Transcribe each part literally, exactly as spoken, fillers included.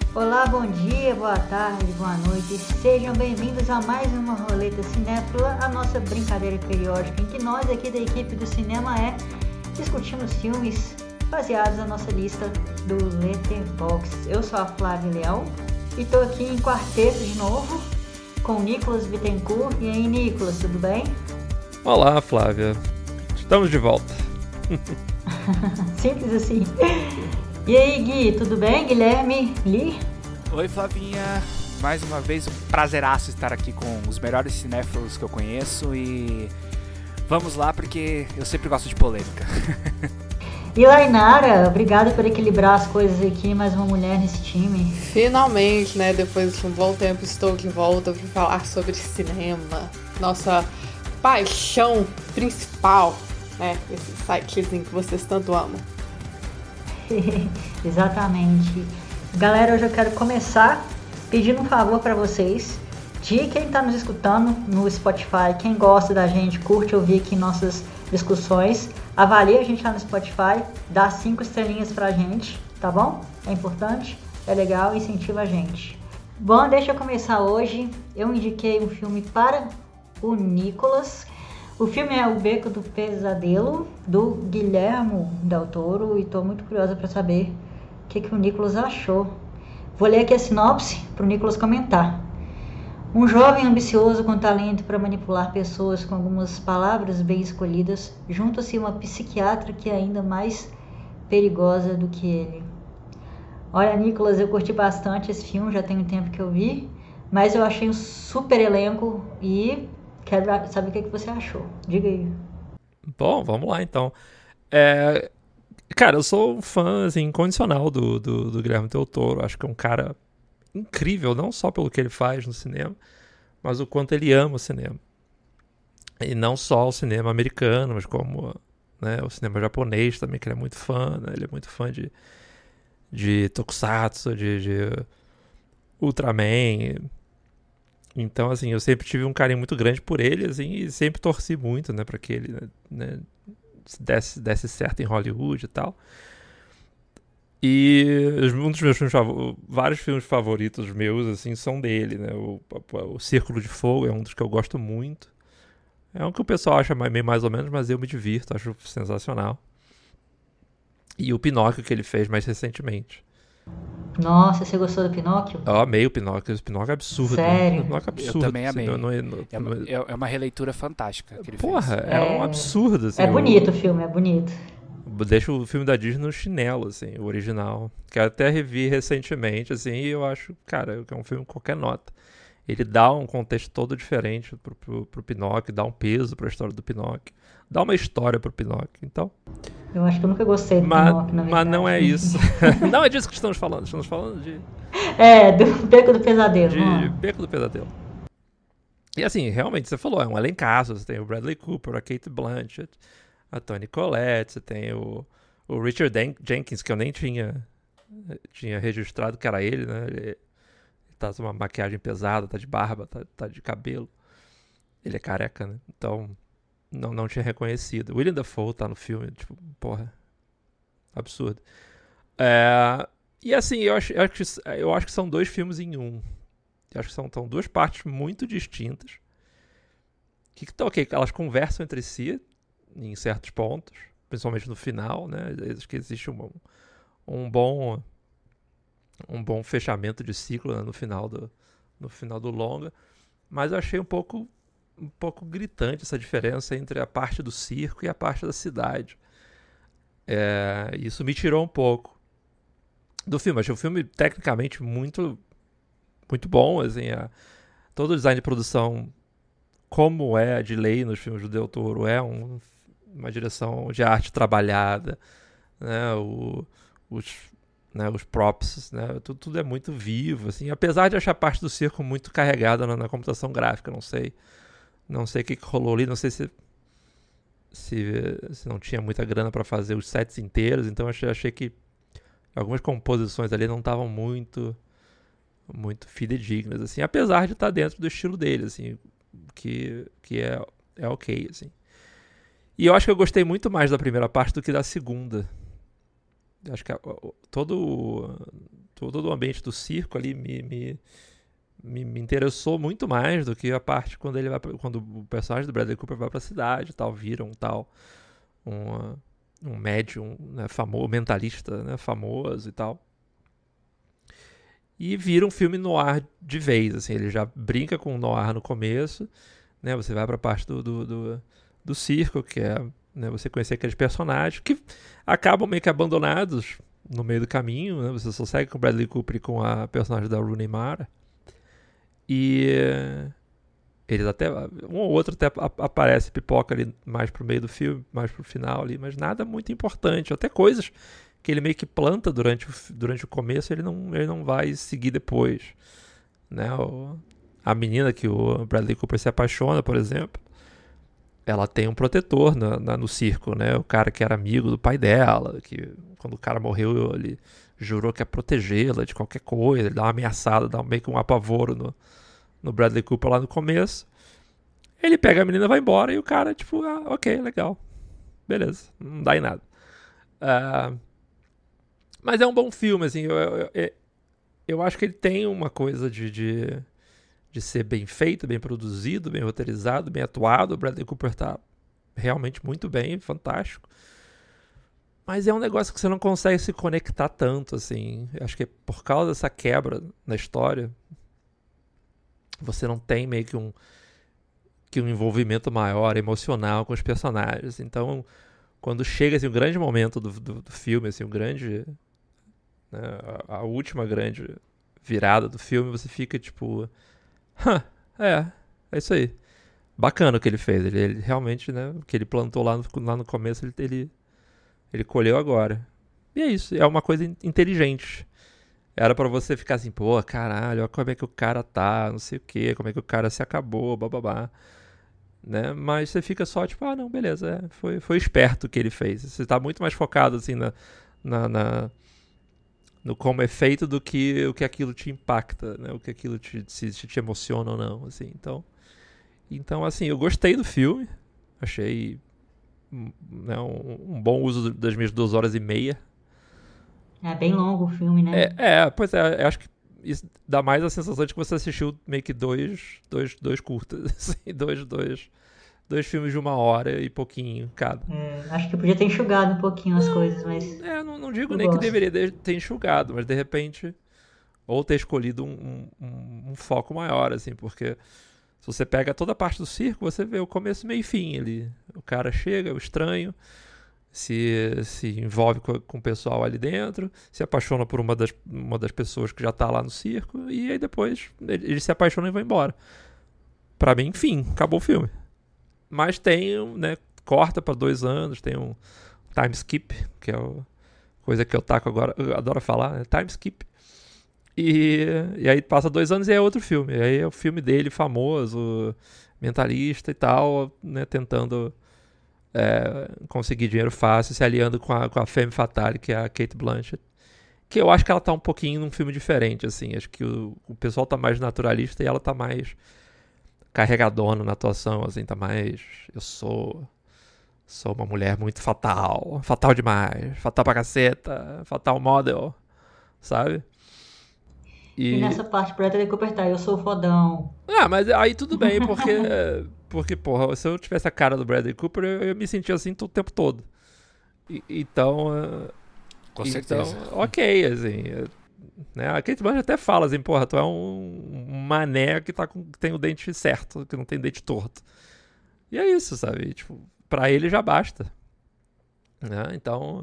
Olá, bom dia, boa tarde, boa noite. Sejam bem-vindos a mais uma Roleta Cinéfila, a nossa brincadeira periódica em que nós aqui da equipe do Cinema É discutimos filmes baseados na nossa lista do Letterboxd. Eu sou a Flávia Leão e estou aqui em quarteto de novo com o Nicolas Bittencourt. E aí, Nicolas, tudo bem? Olá, Flávia. Estamos de volta. Simples assim. E aí, Gui, tudo bem? Guilherme Lee? Oi, Flavinha. Mais uma vez, um prazeraço estar aqui com os melhores cinéfilos que eu conheço e vamos lá, porque eu sempre gosto de polêmica. E Lainara, obrigada por equilibrar as coisas aqui, mais uma mulher nesse time. Finalmente, né, depois de um bom tempo, estou de volta para falar sobre cinema. Nossa paixão principal, né, esse sitezinho que vocês tanto amam. Exatamente. Galera, hoje eu quero começar pedindo um favor para vocês. De quem está nos escutando no Spotify, quem gosta da gente, curte ouvir aqui nossas discussões, avalie a gente lá no Spotify, dá cinco estrelinhas pra gente, tá bom? É importante, é legal, incentiva a gente. Bom, deixa eu começar hoje. Eu indiquei um filme para o Nicolas. O filme é O Beco do Pesadelo, do Guillermo del Toro, e estou muito curiosa para saber o que, que o Nicolas achou. Vou ler aqui a sinopse para o Nicolas comentar. Um jovem ambicioso com talento para manipular pessoas com algumas palavras bem escolhidas, junta-se uma psiquiatra que é ainda mais perigosa do que ele. Olha, Nicolas, eu curti bastante esse filme, já tem um tempo que eu vi, mas eu achei um super elenco e quero saber o que você achou. Diga aí. Bom, vamos lá então. É, cara, eu sou um fã assim, incondicional do, do, do Guillermo del Toro. Acho que é um cara incrível, não só pelo que ele faz no cinema, mas o quanto ele ama o cinema. E não só o cinema americano, mas como, né, o cinema japonês também, que ele é muito fã. Né? Ele é muito fã de, de Tokusatsu, de, de Ultraman. Então, assim, eu sempre tive um carinho muito grande por ele, assim, e sempre torci muito, né, para que ele, né, desse, desse certo em Hollywood e tal. E um dos meus filmes favoritos, vários filmes favoritos meus, assim, são dele, né, o, o Círculo de Fogo é um dos que eu gosto muito. É um que o pessoal acha meio mais ou menos, mas eu me divirto, acho sensacional. E o Pinóquio que ele fez mais recentemente. Nossa, você gostou do Pinóquio? Eu amei o Pinóquio, o Pinóquio é absurdo. Sério? O Pinóquio é absurdo. Eu também amei. Assim, não, não, não, é, uma, é uma releitura fantástica que ele Porra, fez. é, é um absurdo. Assim, é bonito o filme, é bonito. Deixa o filme da Disney no chinelo, assim, o original. Que eu até revi recentemente, assim, e eu acho, cara, que é um filme com qualquer nota. Ele dá um contexto todo diferente pro, pro, pro Pinóquio, dá um peso pra história do Pinóquio, dá uma história pro Pinóquio, então... Eu acho que eu nunca gostei do mas, Pinóquio, na verdade. Mas não é isso. Não é disso que estamos falando, estamos falando de... É, do Beco do Pesadelo. De mano. Beco do Pesadelo. E assim, realmente, você falou, é um elencaço, você tem o Bradley Cooper, a Cate Blanchett, a Toni Collette, você tem o, o Richard Dan- Jenkins, que eu nem tinha, tinha registrado que era ele, né? Ele, ele tá com uma maquiagem pesada, tá de barba, tá, tá de cabelo. Ele é careca, né? Então, não, não tinha reconhecido. William Dafoe tá no filme, tipo, porra, absurdo. É, e assim, eu acho, eu, acho que, eu acho que são dois filmes em um. Eu acho que são, são duas partes muito distintas. Que, ok, elas conversam entre si em certos pontos, principalmente no final, né? Acho que existe um, um bom um bom fechamento de ciclo, né? no final do no final do longa, mas eu achei um pouco um pouco gritante essa diferença entre a parte do circo e a parte da cidade. É, isso me tirou um pouco do filme. Achei o filme tecnicamente muito muito bom, assim, a, todo o design de produção, como é de lei nos filmes do Del Toro, é um uma direção de arte trabalhada, né, o, os, né, os props, né, tudo, tudo é muito vivo, assim, apesar de achar a parte do circo muito carregada na, na computação gráfica, não sei, não sei o que, que rolou ali, não sei se, se, se não tinha muita grana para fazer os sets inteiros, então achei, achei que algumas composições ali não estavam muito, muito fidedignas, assim, apesar de estar dentro do estilo dele, assim, que, que é, é ok, assim. E eu acho que eu gostei muito mais da primeira parte do que da segunda. Eu acho que a, todo, todo o ambiente do circo ali me, me, me, me interessou muito mais do que a parte quando ele vai pra, quando o personagem do Bradley Cooper vai pra cidade e tal, vira um tal um, um médium, né, famoso, mentalista, né, famoso e tal. E vira um filme noir de vez, assim, ele já brinca com o noir no começo, né, você vai pra parte do, do, do, do circo, que é, né, você conhecer aqueles personagens que acabam meio que abandonados no meio do caminho, né, você só segue com o Bradley Cooper e com a personagem da Rooney Mara, e eles até, um ou outro até aparece, pipoca ali mais pro meio do filme, mais pro final ali, mas nada muito importante, até coisas que ele meio que planta durante o, durante o começo, ele não, ele não vai seguir depois, né? O, a menina que o Bradley Cooper se apaixona, por exemplo, ela tem um protetor na, na, no circo, né? O cara que era amigo do pai dela, que quando o cara morreu, ele jurou que ia protegê-la de qualquer coisa, ele dá uma ameaçada, dá meio que um apavoro no, no Bradley Cooper lá no começo. Ele pega a menina e vai embora, e o cara, tipo, ah, ok, legal, beleza, não dá em nada. Uh, Mas é um bom filme, assim, eu, eu, eu, eu acho que ele tem uma coisa de, de, de ser bem feito, bem produzido, bem roteirizado, bem atuado. O Bradley Cooper tá realmente muito bem, fantástico. Mas é um negócio que você não consegue se conectar tanto, assim. Eu acho que por causa dessa quebra na história, você não tem meio que um, que um envolvimento maior, emocional com os personagens. Então, quando chega assim, um grande momento do, do, do filme, assim, um grande... Né, a, a última grande virada do filme, você fica tipo, Hã, é, é isso aí, bacana o que ele fez, ele, ele realmente, né, o que ele plantou lá no, lá no começo, ele, ele, ele colheu agora, e é isso, é uma coisa inteligente. Era pra você ficar assim, pô, caralho, olha como é que o cara tá, não sei o que, como é que o cara se acabou, bababá, né, mas você fica só tipo, ah não, beleza, é, foi, foi esperto o que ele fez, você tá muito mais focado assim na, na, na no como é feito do que o que aquilo te impacta, né? O que aquilo te, se, se te emociona ou não, assim. Então, então, assim, eu gostei do filme, achei, né, um, um bom uso das minhas duas horas e meia. É bem longo o filme, né? É, é pois é, eu acho que isso dá mais a sensação de que você assistiu meio que dois, dois, dois curtas, assim, dois, dois, dois filmes de uma hora e pouquinho cada. É, acho que eu podia ter enxugado um pouquinho as coisas, mas... É, não, não digo eu nem gosto. que deveria ter enxugado, mas de repente... Ou ter escolhido um, um, um foco maior, assim, porque se você pega toda a parte do circo, você vê o começo, meio e fim ali. O cara chega, o estranho, se, se envolve com, com o pessoal ali dentro, se apaixona por uma das, uma das pessoas que já tá lá no circo, e aí depois eles se apaixonam e vão embora. Pra mim, enfim, acabou o filme. Mas tem, né, corta pra dois anos, tem um time skip, que é a coisa que eu taco agora, eu adoro falar, né? Time skip. E, e aí passa dois anos e é outro filme. E aí é o filme dele, famoso, mentalista e tal, né, tentando é, conseguir dinheiro fácil, se aliando com a, com a femme fatale, que é a Cate Blanchett. Que eu acho que ela tá um pouquinho num filme diferente, assim. Acho que o, o pessoal tá mais naturalista e ela tá mais carregadona na atuação, assim, tá mais... Eu sou... Sou uma mulher muito fatal. Fatal demais. Fatal pra caceta. Fatal model. Sabe? E, e nessa parte, Bradley Cooper tá, eu sou fodão. Ah, mas aí tudo bem, porque... porque, porra, se eu tivesse a cara do Bradley Cooper, eu, eu me sentia assim o tempo todo. E, então... Com então, certeza. Ok, assim... Né? A Cate Blanchett até fala assim, porra, tu é um, um mané que, tá com, que tem o dente certo, que não tem dente torto. E é isso, sabe? Tipo, pra ele já basta. Né? Então,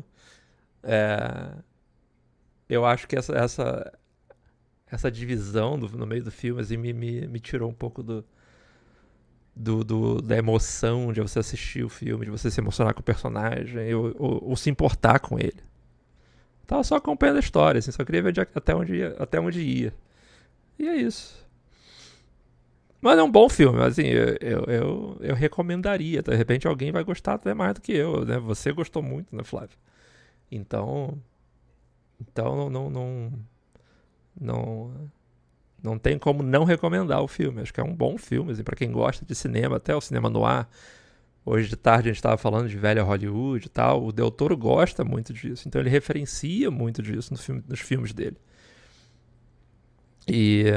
é, eu acho que essa, essa, essa divisão do, no meio do filme assim, me, me, me tirou um pouco do, do, do, da emoção de você assistir o filme, de você se emocionar com o personagem, ou, ou, ou se importar com ele. Tava só acompanhando a história, assim, só queria ver de, até, onde ia, até onde ia. E é isso. Mas é um bom filme, assim, eu, eu, eu, eu recomendaria. De repente alguém vai gostar até mais do que eu, né? Você gostou muito, né, Flávio? Então, então não, não, não, não, não tem como não recomendar o filme. Acho que é um bom filme, assim, pra quem gosta de cinema, até o cinema noir. Hoje de tarde a gente estava falando de velha Hollywood e tal. O Del Toro gosta muito disso, então ele referencia muito disso no filme, nos filmes dele. E...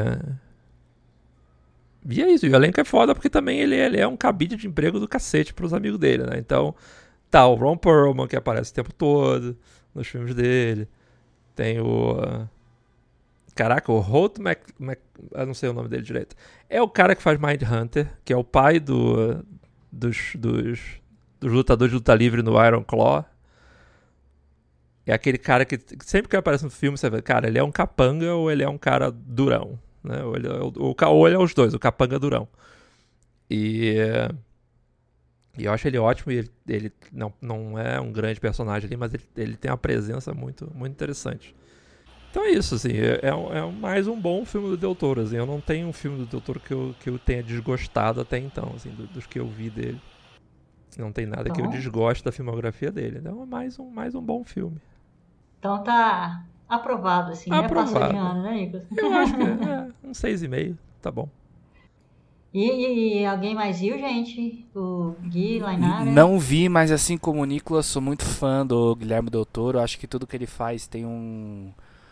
E é isso, e o elenco é foda porque também ele, ele é um cabide de emprego do cacete pros amigos dele, né? Então, tá o Ron Perlman, que aparece o tempo todo nos filmes dele. Tem o... Uh... Caraca, o Holt Mac... Mac... Eu não sei o nome dele direito. É o cara que faz Mindhunter, que é o pai do... dos, dos... dos lutadores de luta livre no Iron Claw. É aquele cara que sempre que aparece no filme, você vê, cara, ele é um capanga ou ele é um cara durão. Né? Ou, ele é, ou, ou ele é os dois, o capanga durão. E, e eu acho ele ótimo. E ele, ele não, não é um grande personagem ali, mas ele, ele tem uma presença muito, muito interessante. Então é isso, assim, é, é, é mais um bom filme do Del Toro. Assim, eu não tenho um filme do Del Toro que eu, que eu tenha desgostado até então, assim, do, dos que eu vi dele. Não tem nada Então, que eu desgoste da filmografia dele. Então é mais um, mais um bom filme. Então tá aprovado, assim, né? Aprovado. Passou de ano, né, Nicolas? Eu acho que é um seis e meio, tá bom. E, e, e alguém mais viu, gente? O Gui, Lainara? Não vi, mas assim como o Nicolas, sou muito fã do Guilherme Del Toro. Acho que tudo que ele faz tem um,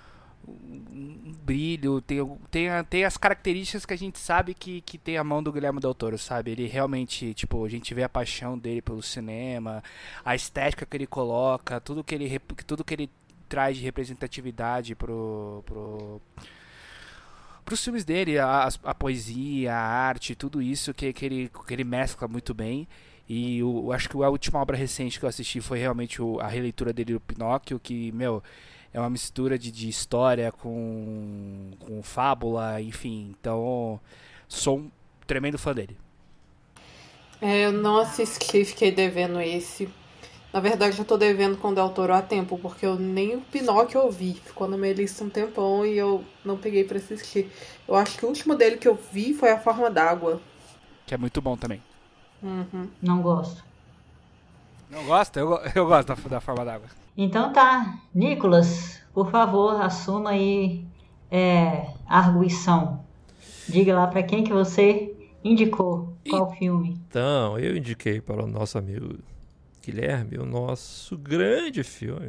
um brilho, tem, tem, tem as características que a gente sabe que, que tem a mão do Guilherme Del Toro, sabe? Ele realmente, tipo, a gente vê a paixão dele pelo cinema, a estética que ele coloca, tudo que ele, tudo que ele traz de representatividade pro... pro pros filmes dele, a, a poesia, a arte, tudo isso que, que, ele, que ele mescla muito bem. E eu acho que a última obra recente que eu assisti foi realmente o, a releitura dele do Pinóquio, que, meu, é uma mistura de, de história com, com fábula, enfim. Então, sou um tremendo fã dele. É, eu não assisti, fiquei devendo esse. Na verdade, eu tô devendo com o Del Toro há tempo, porque eu nem o Pinóquio eu vi. Ficou na minha lista um tempão e eu não peguei pra assistir. Eu acho que o último dele que eu vi foi A Forma d'Água. Que é muito bom também. Uhum. Não gosto. Não gosta? Eu, eu gosto da, da Forma d'Água. Então tá, Nicolas, por favor, assuma aí é, a arguição. Diga lá pra quem que você indicou, qual e... filme. Então, eu indiquei para o nosso amigo Guilherme o nosso grande filme.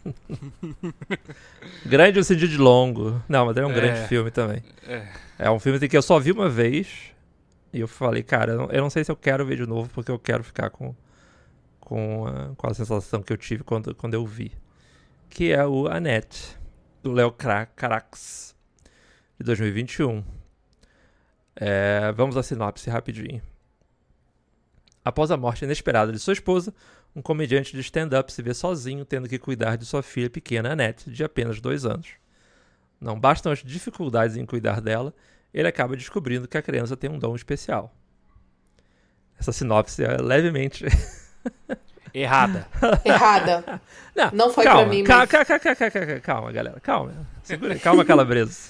Grande no sentido de longo. Não, mas é um é, grande filme também. É. é um filme que eu só vi uma vez e eu falei, cara, eu não, eu não sei se eu quero ver de novo, porque eu quero ficar com, com, a, com a sensação que eu tive quando, quando eu vi. Que é o Annette, do Léo Carax, de dois mil e vinte e um. É, vamos à sinopse rapidinho. Após a morte inesperada de sua esposa, um comediante de stand-up se vê sozinho tendo que cuidar de sua filha pequena, Annette, de apenas dois anos. Não bastam as dificuldades em cuidar dela, ele acaba descobrindo que a criança tem um dom especial. Essa sinopse é levemente... Errada. Errada. Não, não foi calma, pra mim, calma, mas... calma, calma, calma, calma, calma, galera, calma. Segura, calma, Calabresa.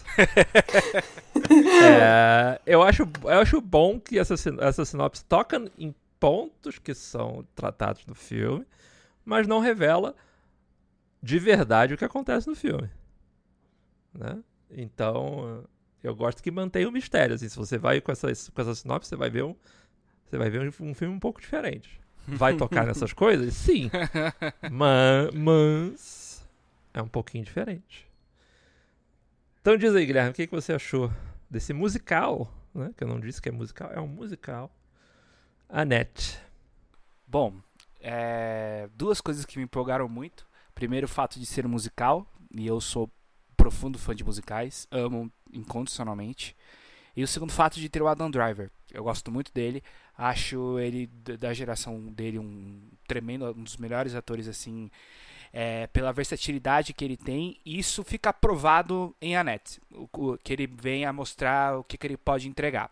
é, eu, acho, eu acho bom que essa, essa sinopse toca em pontos que são tratados no filme, mas não revela de verdade o que acontece no filme, né? Então, eu gosto que mantenha o mistério. Assim, se você vai com essa, com essa sinopse, você vai ver um, você vai ver um, um filme um pouco diferente. Vai tocar nessas coisas? Sim. mas, mas é um pouquinho diferente. Então diz aí, Guilherme, o que, que você achou desse musical, né? Que eu não disse que é musical, é um musical. Annette. Bom, é, duas coisas que me empolgaram muito. Primeiro, o fato de ser um musical, e eu sou profundo fã de musicais, amo incondicionalmente. E o segundo fato de ter o Adam Driver. Eu gosto muito dele, acho ele, da geração dele, um tremendo, um dos melhores atores, assim, é, pela versatilidade que ele tem. E isso fica provado em Annette, o, o, que ele vem a mostrar o que, que ele pode entregar.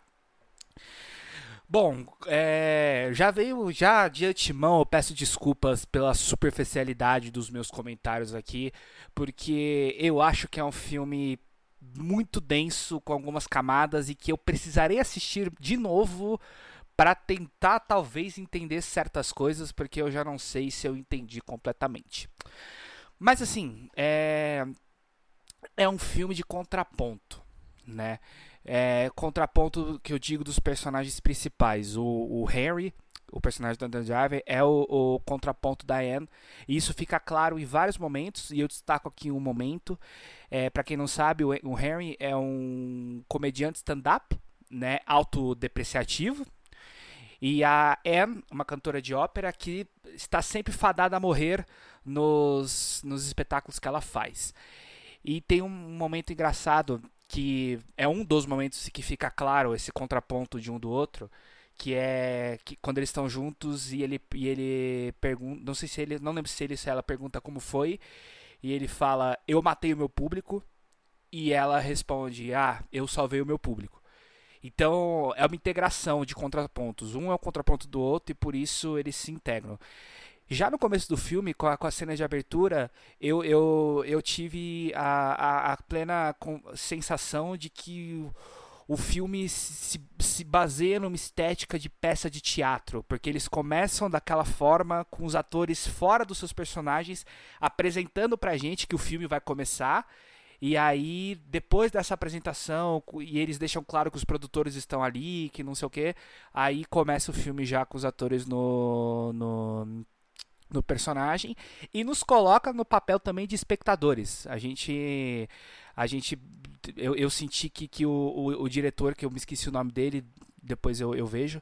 Bom, é, já veio, já de antemão eu peço desculpas pela superficialidade dos meus comentários aqui, porque eu acho que é um filme muito denso, com algumas camadas, e que eu precisarei assistir de novo para tentar talvez entender certas coisas, porque eu já não sei se eu entendi completamente. Mas assim, é, é um filme de contraponto, né? É, contraponto que eu digo dos personagens principais, o, o Harry, o personagem do Adam Driver, é o, o contraponto da Anne. E isso fica claro em vários momentos, e eu destaco aqui um momento. É, para quem não sabe, o, o Henry é um comediante stand-up, né, autodepreciativo. E a Anne, uma cantora de ópera que está sempre fadada a morrer nos, nos espetáculos que ela faz. E tem um momento engraçado, que é um dos momentos que fica claro esse contraponto de um do outro, que é que quando eles estão juntos e ele, e ele pergunta, não sei se ele, não lembro se ele se ela pergunta como foi, e ele fala, eu matei o meu público, e ela responde, ah, eu salvei o meu público. Então é uma integração de contrapontos, um é o contraponto do outro e por isso eles se integram. Já no começo do filme, com a, com a cena de abertura, eu, eu, eu tive a, a, a plena sensação de que o, o filme se, se baseia numa estética de peça de teatro, porque eles começam daquela forma, com os atores fora dos seus personagens, apresentando pra gente que o filme vai começar. E aí, depois dessa apresentação, e eles deixam claro que os produtores estão ali, que não sei o que, aí começa o filme já com os atores no, no, no personagem e nos coloca no papel também de espectadores. A gente, a gente eu, eu senti que, que o, o, o diretor, que eu me esqueci o nome dele, depois eu, eu vejo,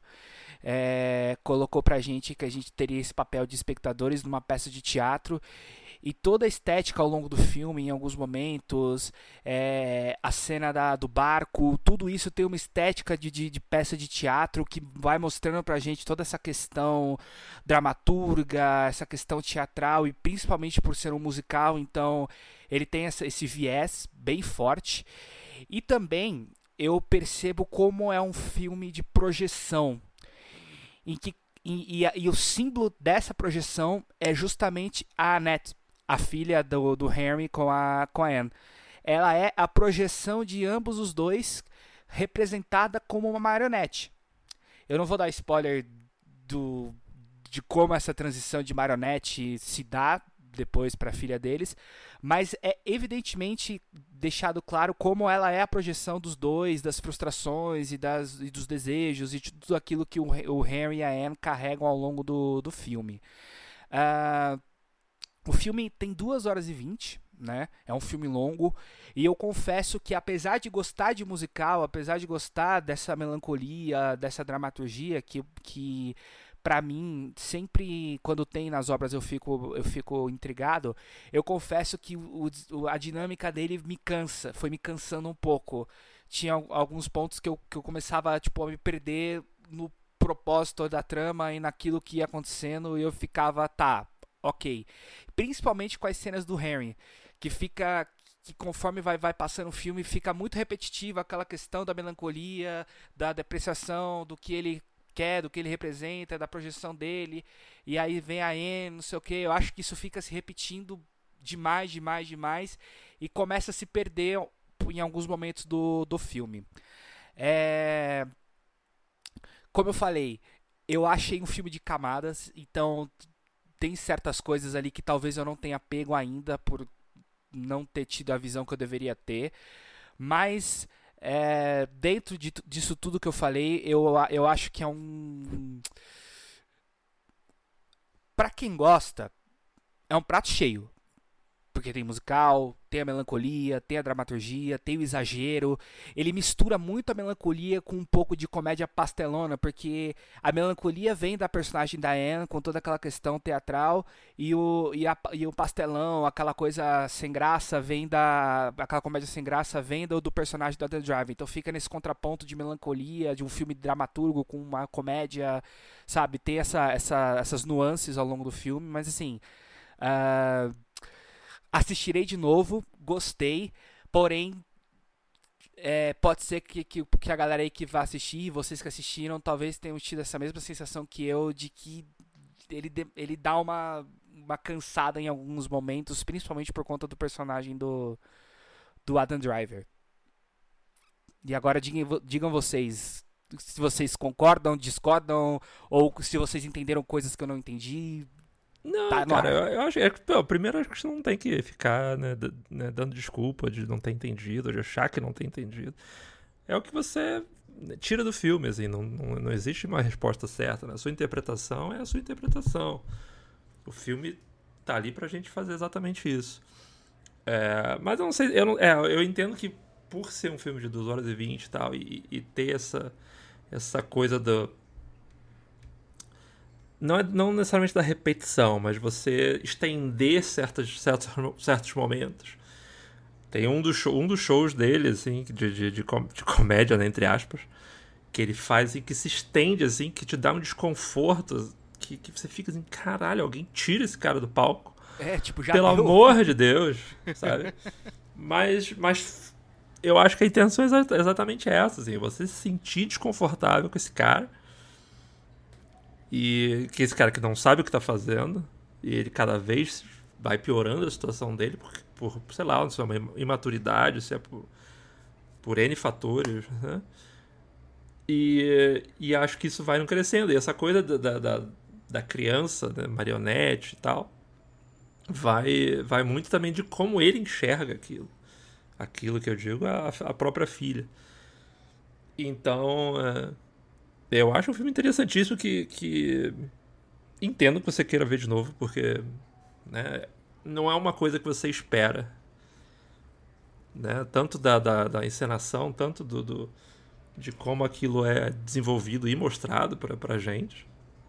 é, colocou pra gente que a gente teria esse papel de espectadores numa peça de teatro. E toda a estética ao longo do filme, em alguns momentos, é, a cena da, do barco, tudo isso tem uma estética de, de, de peça de teatro que vai mostrando pra gente toda essa questão dramaturga, essa questão teatral, e principalmente por ser um musical, então ele tem essa, esse viés bem forte. E também eu percebo como é um filme de projeção, em que E, e, e o símbolo dessa projeção é justamente a Annette, a filha do, do Henry com a, com a Anne. Ela é a projeção de ambos os dois, representada como uma marionete. Eu não vou dar spoiler do, de como essa transição de marionete se dá depois para a filha deles, mas é evidentemente deixado claro como ela é a projeção dos dois, das frustrações e, das, e dos desejos e de tudo aquilo que o, o Henry e a Anne carregam ao longo do, do filme. Uh, o filme tem duas horas e vinte, né? É um filme longo, e eu confesso que apesar de gostar de musical, apesar de gostar dessa melancolia, dessa dramaturgia que, que pra mim, sempre quando tem nas obras eu fico, eu fico intrigado, eu confesso que o, o, a dinâmica dele me cansa, foi me cansando um pouco. Tinha alguns pontos que eu, que eu começava tipo, a me perder no propósito da trama e naquilo que ia acontecendo, e eu ficava, tá, ok. Principalmente com as cenas do Henry, que fica... que conforme vai, vai passando o filme, fica muito repetitiva aquela questão da melancolia, da depreciação, do que ele quer, do que ele representa, da projeção dele, e aí vem a Anne, não sei o que. Eu acho que isso fica se repetindo demais, demais, demais, e começa a se perder em alguns momentos do, do filme. É... Como eu falei, eu achei um filme de camadas, então tem certas coisas ali que talvez eu não tenha pego ainda por não ter tido a visão que eu deveria ter, mas é, dentro de, disso tudo que eu falei, eu, eu acho que é um... Pra quem gosta, é um prato cheio, porque tem musical, tem a melancolia, tem a dramaturgia, tem o exagero. Ele mistura muito a melancolia com um pouco de comédia pastelona, porque a melancolia vem da personagem da Anne, com toda aquela questão teatral, e o, e, a, e o pastelão, aquela coisa sem graça, vem da... aquela comédia sem graça vem do, do personagem do Adam Driver. Então fica nesse contraponto de melancolia, de um filme dramaturgo com uma comédia, sabe? Tem essa, essa, essas nuances ao longo do filme, mas assim... Uh... assistirei de novo, gostei, porém é, pode ser que, que, que a galera aí que vai assistir, vocês que assistiram, talvez tenham tido essa mesma sensação que eu, de que ele, ele dá uma, uma cansada em alguns momentos, principalmente por conta do personagem do, do Adam Driver. E agora digam, digam vocês, se vocês concordam, discordam, ou se vocês entenderam coisas que eu não entendi. Não, tá, cara, eu, eu acho é, pô, primeiro acho que você não tem que ficar né, d- né, dando desculpa de não ter entendido, de achar que não ter entendido. É o que você tira do filme, assim, não, não, não existe uma resposta certa, né? A sua interpretação é a sua interpretação. O filme tá ali pra gente fazer exatamente isso. É, mas eu não sei, eu, não, é, eu entendo que por ser um filme de duas horas e vinte e tal, e, e ter essa, essa coisa do... Não, é, não necessariamente da repetição, mas você estender certos, certos, certos momentos. Tem um dos, show, um dos shows dele, assim, de, de, de, com, de comédia, né, entre aspas, que ele faz e que se estende, assim, que te dá um desconforto, que, que você fica assim, caralho, alguém tira esse cara do palco. É, tipo, já Pelo deu. amor de Deus, sabe? Mas, mas eu acho que a intenção é exatamente essa, assim, você se sentir desconfortável com esse cara, e que esse cara que não sabe o que tá fazendo, e ele cada vez vai piorando a situação dele, porque por, sei lá, se é uma imaturidade, se é por, por N fatores, né? E, e acho que isso vai não crescendo. E essa coisa da, da, da criança, né, marionete e tal, vai, vai muito também de como ele enxerga aquilo. Aquilo que eu digo, a, a própria filha. Então, é, eu acho um filme interessantíssimo que, que entendo que você queira ver de novo, porque, né, não é uma coisa que você espera, né? Tanto da, da, da encenação, tanto do, do, de como aquilo é desenvolvido e mostrado pra, pra gente.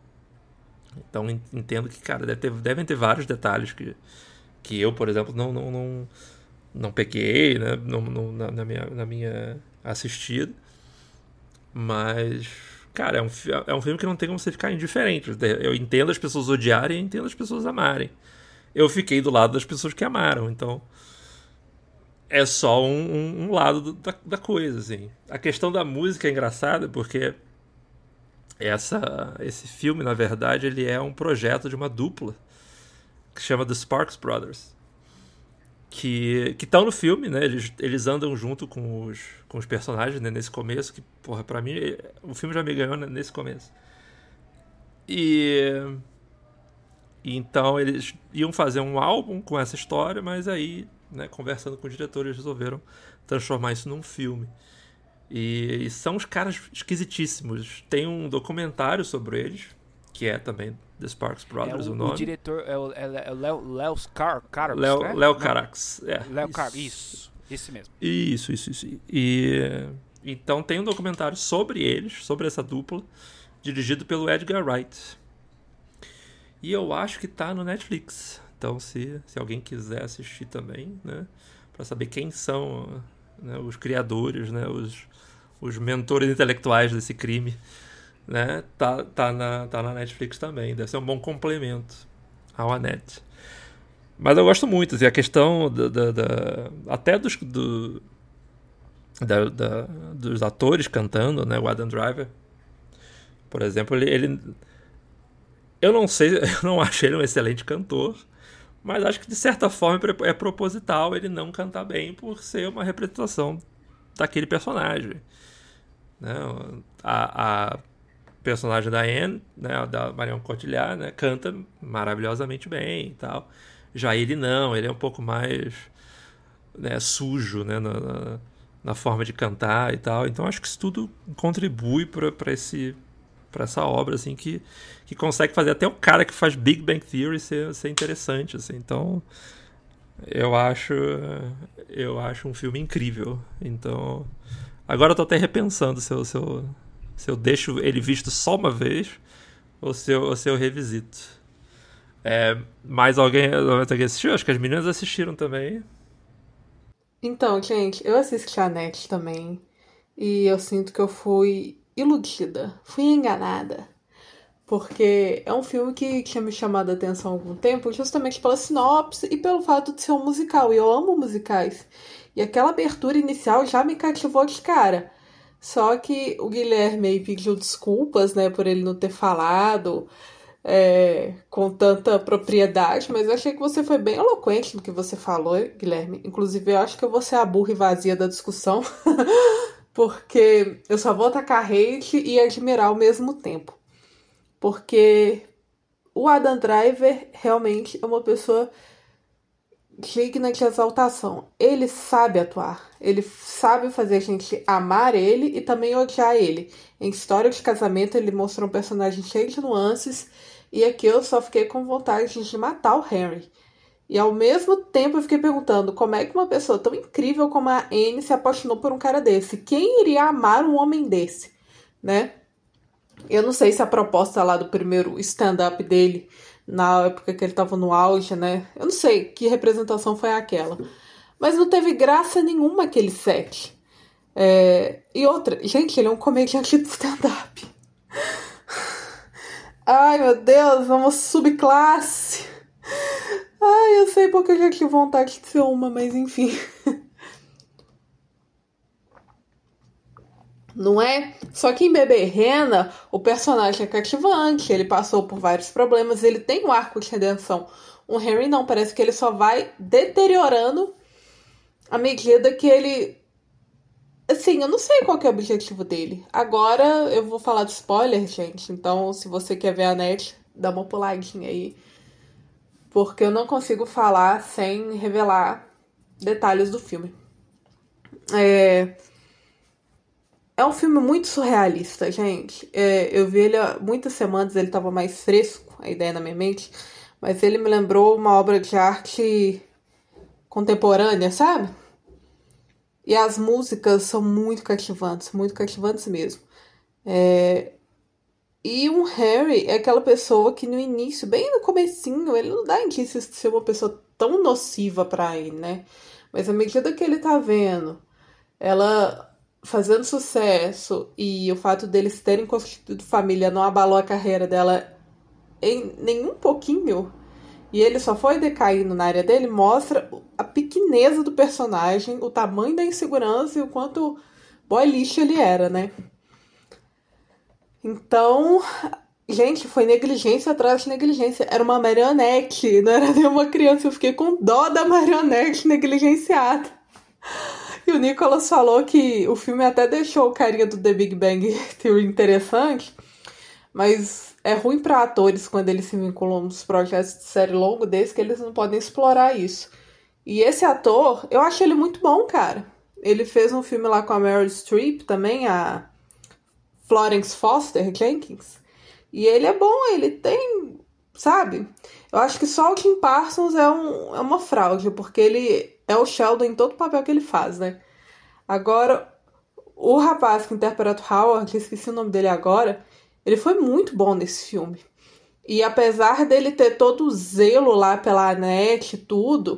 Então entendo que, cara, deve ter, devem ter vários detalhes que, que eu, por exemplo, não, não, não, não peguei, né? não, não, na, na, minha, na minha assistida. Mas, cara, é um, é um filme que não tem como você ficar indiferente. Eu entendo as pessoas odiarem e entendo as pessoas amarem. Eu fiquei do lado das pessoas que amaram, então é só um, um, um lado da, da coisa, assim. A questão da música é engraçada porque essa, esse filme, na verdade, ele é um projeto de uma dupla que chama The Sparks Brothers, que que estão no filme, né? Eles, eles andam junto com os, com os personagens, né? Nesse começo, que, porra, pra mim, o filme já me ganhou, né? Nesse começo. E... E então eles iam fazer um álbum com essa história, mas aí, né, conversando com os diretores, resolveram transformar isso num filme. E, e são os caras esquisitíssimos. Tem um documentário sobre eles, que é também The Sparks Brothers, é o, o nome. O diretor é o, é o Léo, Léo Car, Carax, Léo, né? Léo Carax. É, Léo isso. Carax, isso. Esse mesmo. Isso, isso, isso. E então tem um documentário sobre eles, sobre essa dupla, dirigido pelo Edgar Wright. E eu acho que tá no Netflix. Então, se, se alguém quiser assistir também, né? Pra saber quem são, né, os criadores, né? Os, os mentores intelectuais desse crime, né? Tá, tá, na, tá na Netflix também. Deve ser um bom complemento ao Annette. Mas eu gosto muito. Assim, a questão da, da, da, até dos, do, da, da, dos atores cantando, né? O Adam Driver, por exemplo, ele... ele Eu não sei, eu não acho ele um excelente cantor, mas acho que de certa forma é proposital ele não cantar bem por ser uma representação daquele personagem. Né? A, a personagem da Anne, né, da Marion Cotillard, né, canta maravilhosamente bem e tal. Já ele não, ele é um pouco mais, né, sujo, né, na, na, na forma de cantar e tal. Então acho que isso tudo contribui para esse... para essa obra, assim, que, que consegue fazer até o cara que faz Big Bang Theory ser, ser interessante, assim. Então, eu acho eu acho um filme incrível. Então, agora eu tô até repensando se eu, se eu, se eu deixo ele visto só uma vez ou se eu, ou se eu revisito. É, mais alguém, alguém assistiu? Acho que as meninas assistiram também. Então, gente, eu assisti a Net também e eu sinto que eu fui iludida, fui enganada, porque é um filme que tinha me chamado a atenção há algum tempo, justamente pela sinopse e pelo fato de ser um musical, e eu amo musicais, e aquela abertura inicial já me cativou de cara. Só que o Guilherme pediu desculpas, né, por ele não ter falado é, com tanta propriedade, mas eu achei que você foi bem eloquente no que você falou, Guilherme. Inclusive, eu acho que eu vou ser a burra e vazia da discussão, porque eu só vou atacar hate e admirar ao mesmo tempo. Porque o Adam Driver realmente é uma pessoa digna de exaltação. Ele sabe atuar. Ele sabe fazer a gente amar ele e também odiar ele. Em História de Casamento, ele mostrou um personagem cheio de nuances. E aqui eu só fiquei com vontade de matar o Henry. E ao mesmo tempo eu fiquei perguntando como é que uma pessoa tão incrível como a Anne se apaixonou por um cara desse. Quem iria amar um homem desse? Né? Eu não sei se a proposta lá do primeiro stand-up dele, na época que ele tava no auge, né? Eu não sei que representação foi aquela. Mas não teve graça nenhuma aquele set. É... E outra, gente, ele é um comediante de stand-up. Ai, meu Deus, vamos subclasse. Ai, eu sei porque eu já tive vontade de ser uma, mas enfim. Não é? Só que em Bebê Rena, o personagem é cativante, ele passou por vários problemas, ele tem um arco de redenção. O Henry não, parece que ele só vai deteriorando à medida que ele... Assim, eu não sei qual que é o objetivo dele. Agora eu vou falar de spoiler, gente, então se você quer ver a net, dá uma puladinha aí. Porque eu não consigo falar sem revelar detalhes do filme. É... É um filme muito surrealista, gente. É, eu vi ele há muitas semanas, ele estava mais fresco, a ideia na minha mente. Mas ele me lembrou uma obra de arte contemporânea, sabe? E as músicas são muito cativantes, muito cativantes mesmo. É... E o Harry é aquela pessoa que no início, bem no comecinho, ele não dá indícios de ser uma pessoa tão nociva pra ele, né? Mas à medida que ele tá vendo ela fazendo sucesso e o fato deles terem constituído família não abalou a carreira dela em nenhum pouquinho, e ele só foi decaindo na área dele, mostra a pequeneza do personagem, o tamanho da insegurança e o quanto boy lixo ele era, né? Então, gente, foi negligência atrás de negligência. Era uma marionete, não era nenhuma criança. Eu fiquei com dó da marionete negligenciada. E o Nicholas falou que o filme até deixou o carinha do The Big Bang Theory interessante, mas é ruim para atores quando eles se vinculam nos projetos de série longo desse, que eles não podem explorar isso. E esse ator, eu acho ele muito bom, cara. Ele fez um filme lá com a Meryl Streep também, a Florence Foster Jenkins. E ele é bom, ele tem, sabe? Eu acho que só o Jim Parsons é, um, é uma fraude, porque ele é o Sheldon em todo papel que ele faz, né? Agora, o rapaz que interpreta o Howard, esqueci o nome dele agora, ele foi muito bom nesse filme. E apesar dele ter todo o zelo lá pela Annette e tudo,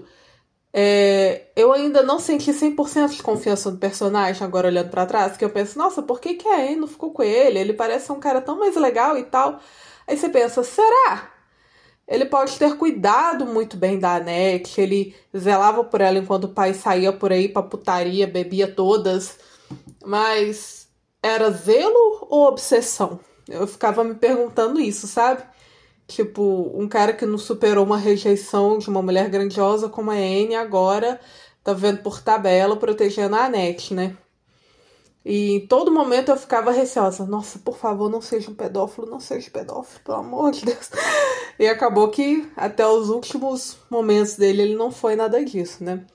é, eu ainda não senti cem por cento de confiança no personagem, agora olhando pra trás, que eu penso, nossa, por que que a Anne não ficou com ele? Ele parece um cara tão mais legal e tal. Aí você pensa, será? Ele pode ter cuidado muito bem da Annette, ele zelava por ela enquanto o pai saía por aí pra putaria, bebia todas, mas era zelo ou obsessão? Eu ficava me perguntando isso, sabe? Tipo, um cara que não superou uma rejeição de uma mulher grandiosa como a Anne, agora tá vendo por tabela protegendo a Annette, né? E em todo momento eu ficava receosa. Nossa, por favor, não seja um pedófilo, não seja um pedófilo, pelo amor de Deus. E acabou que até os últimos momentos dele ele não foi nada disso, né?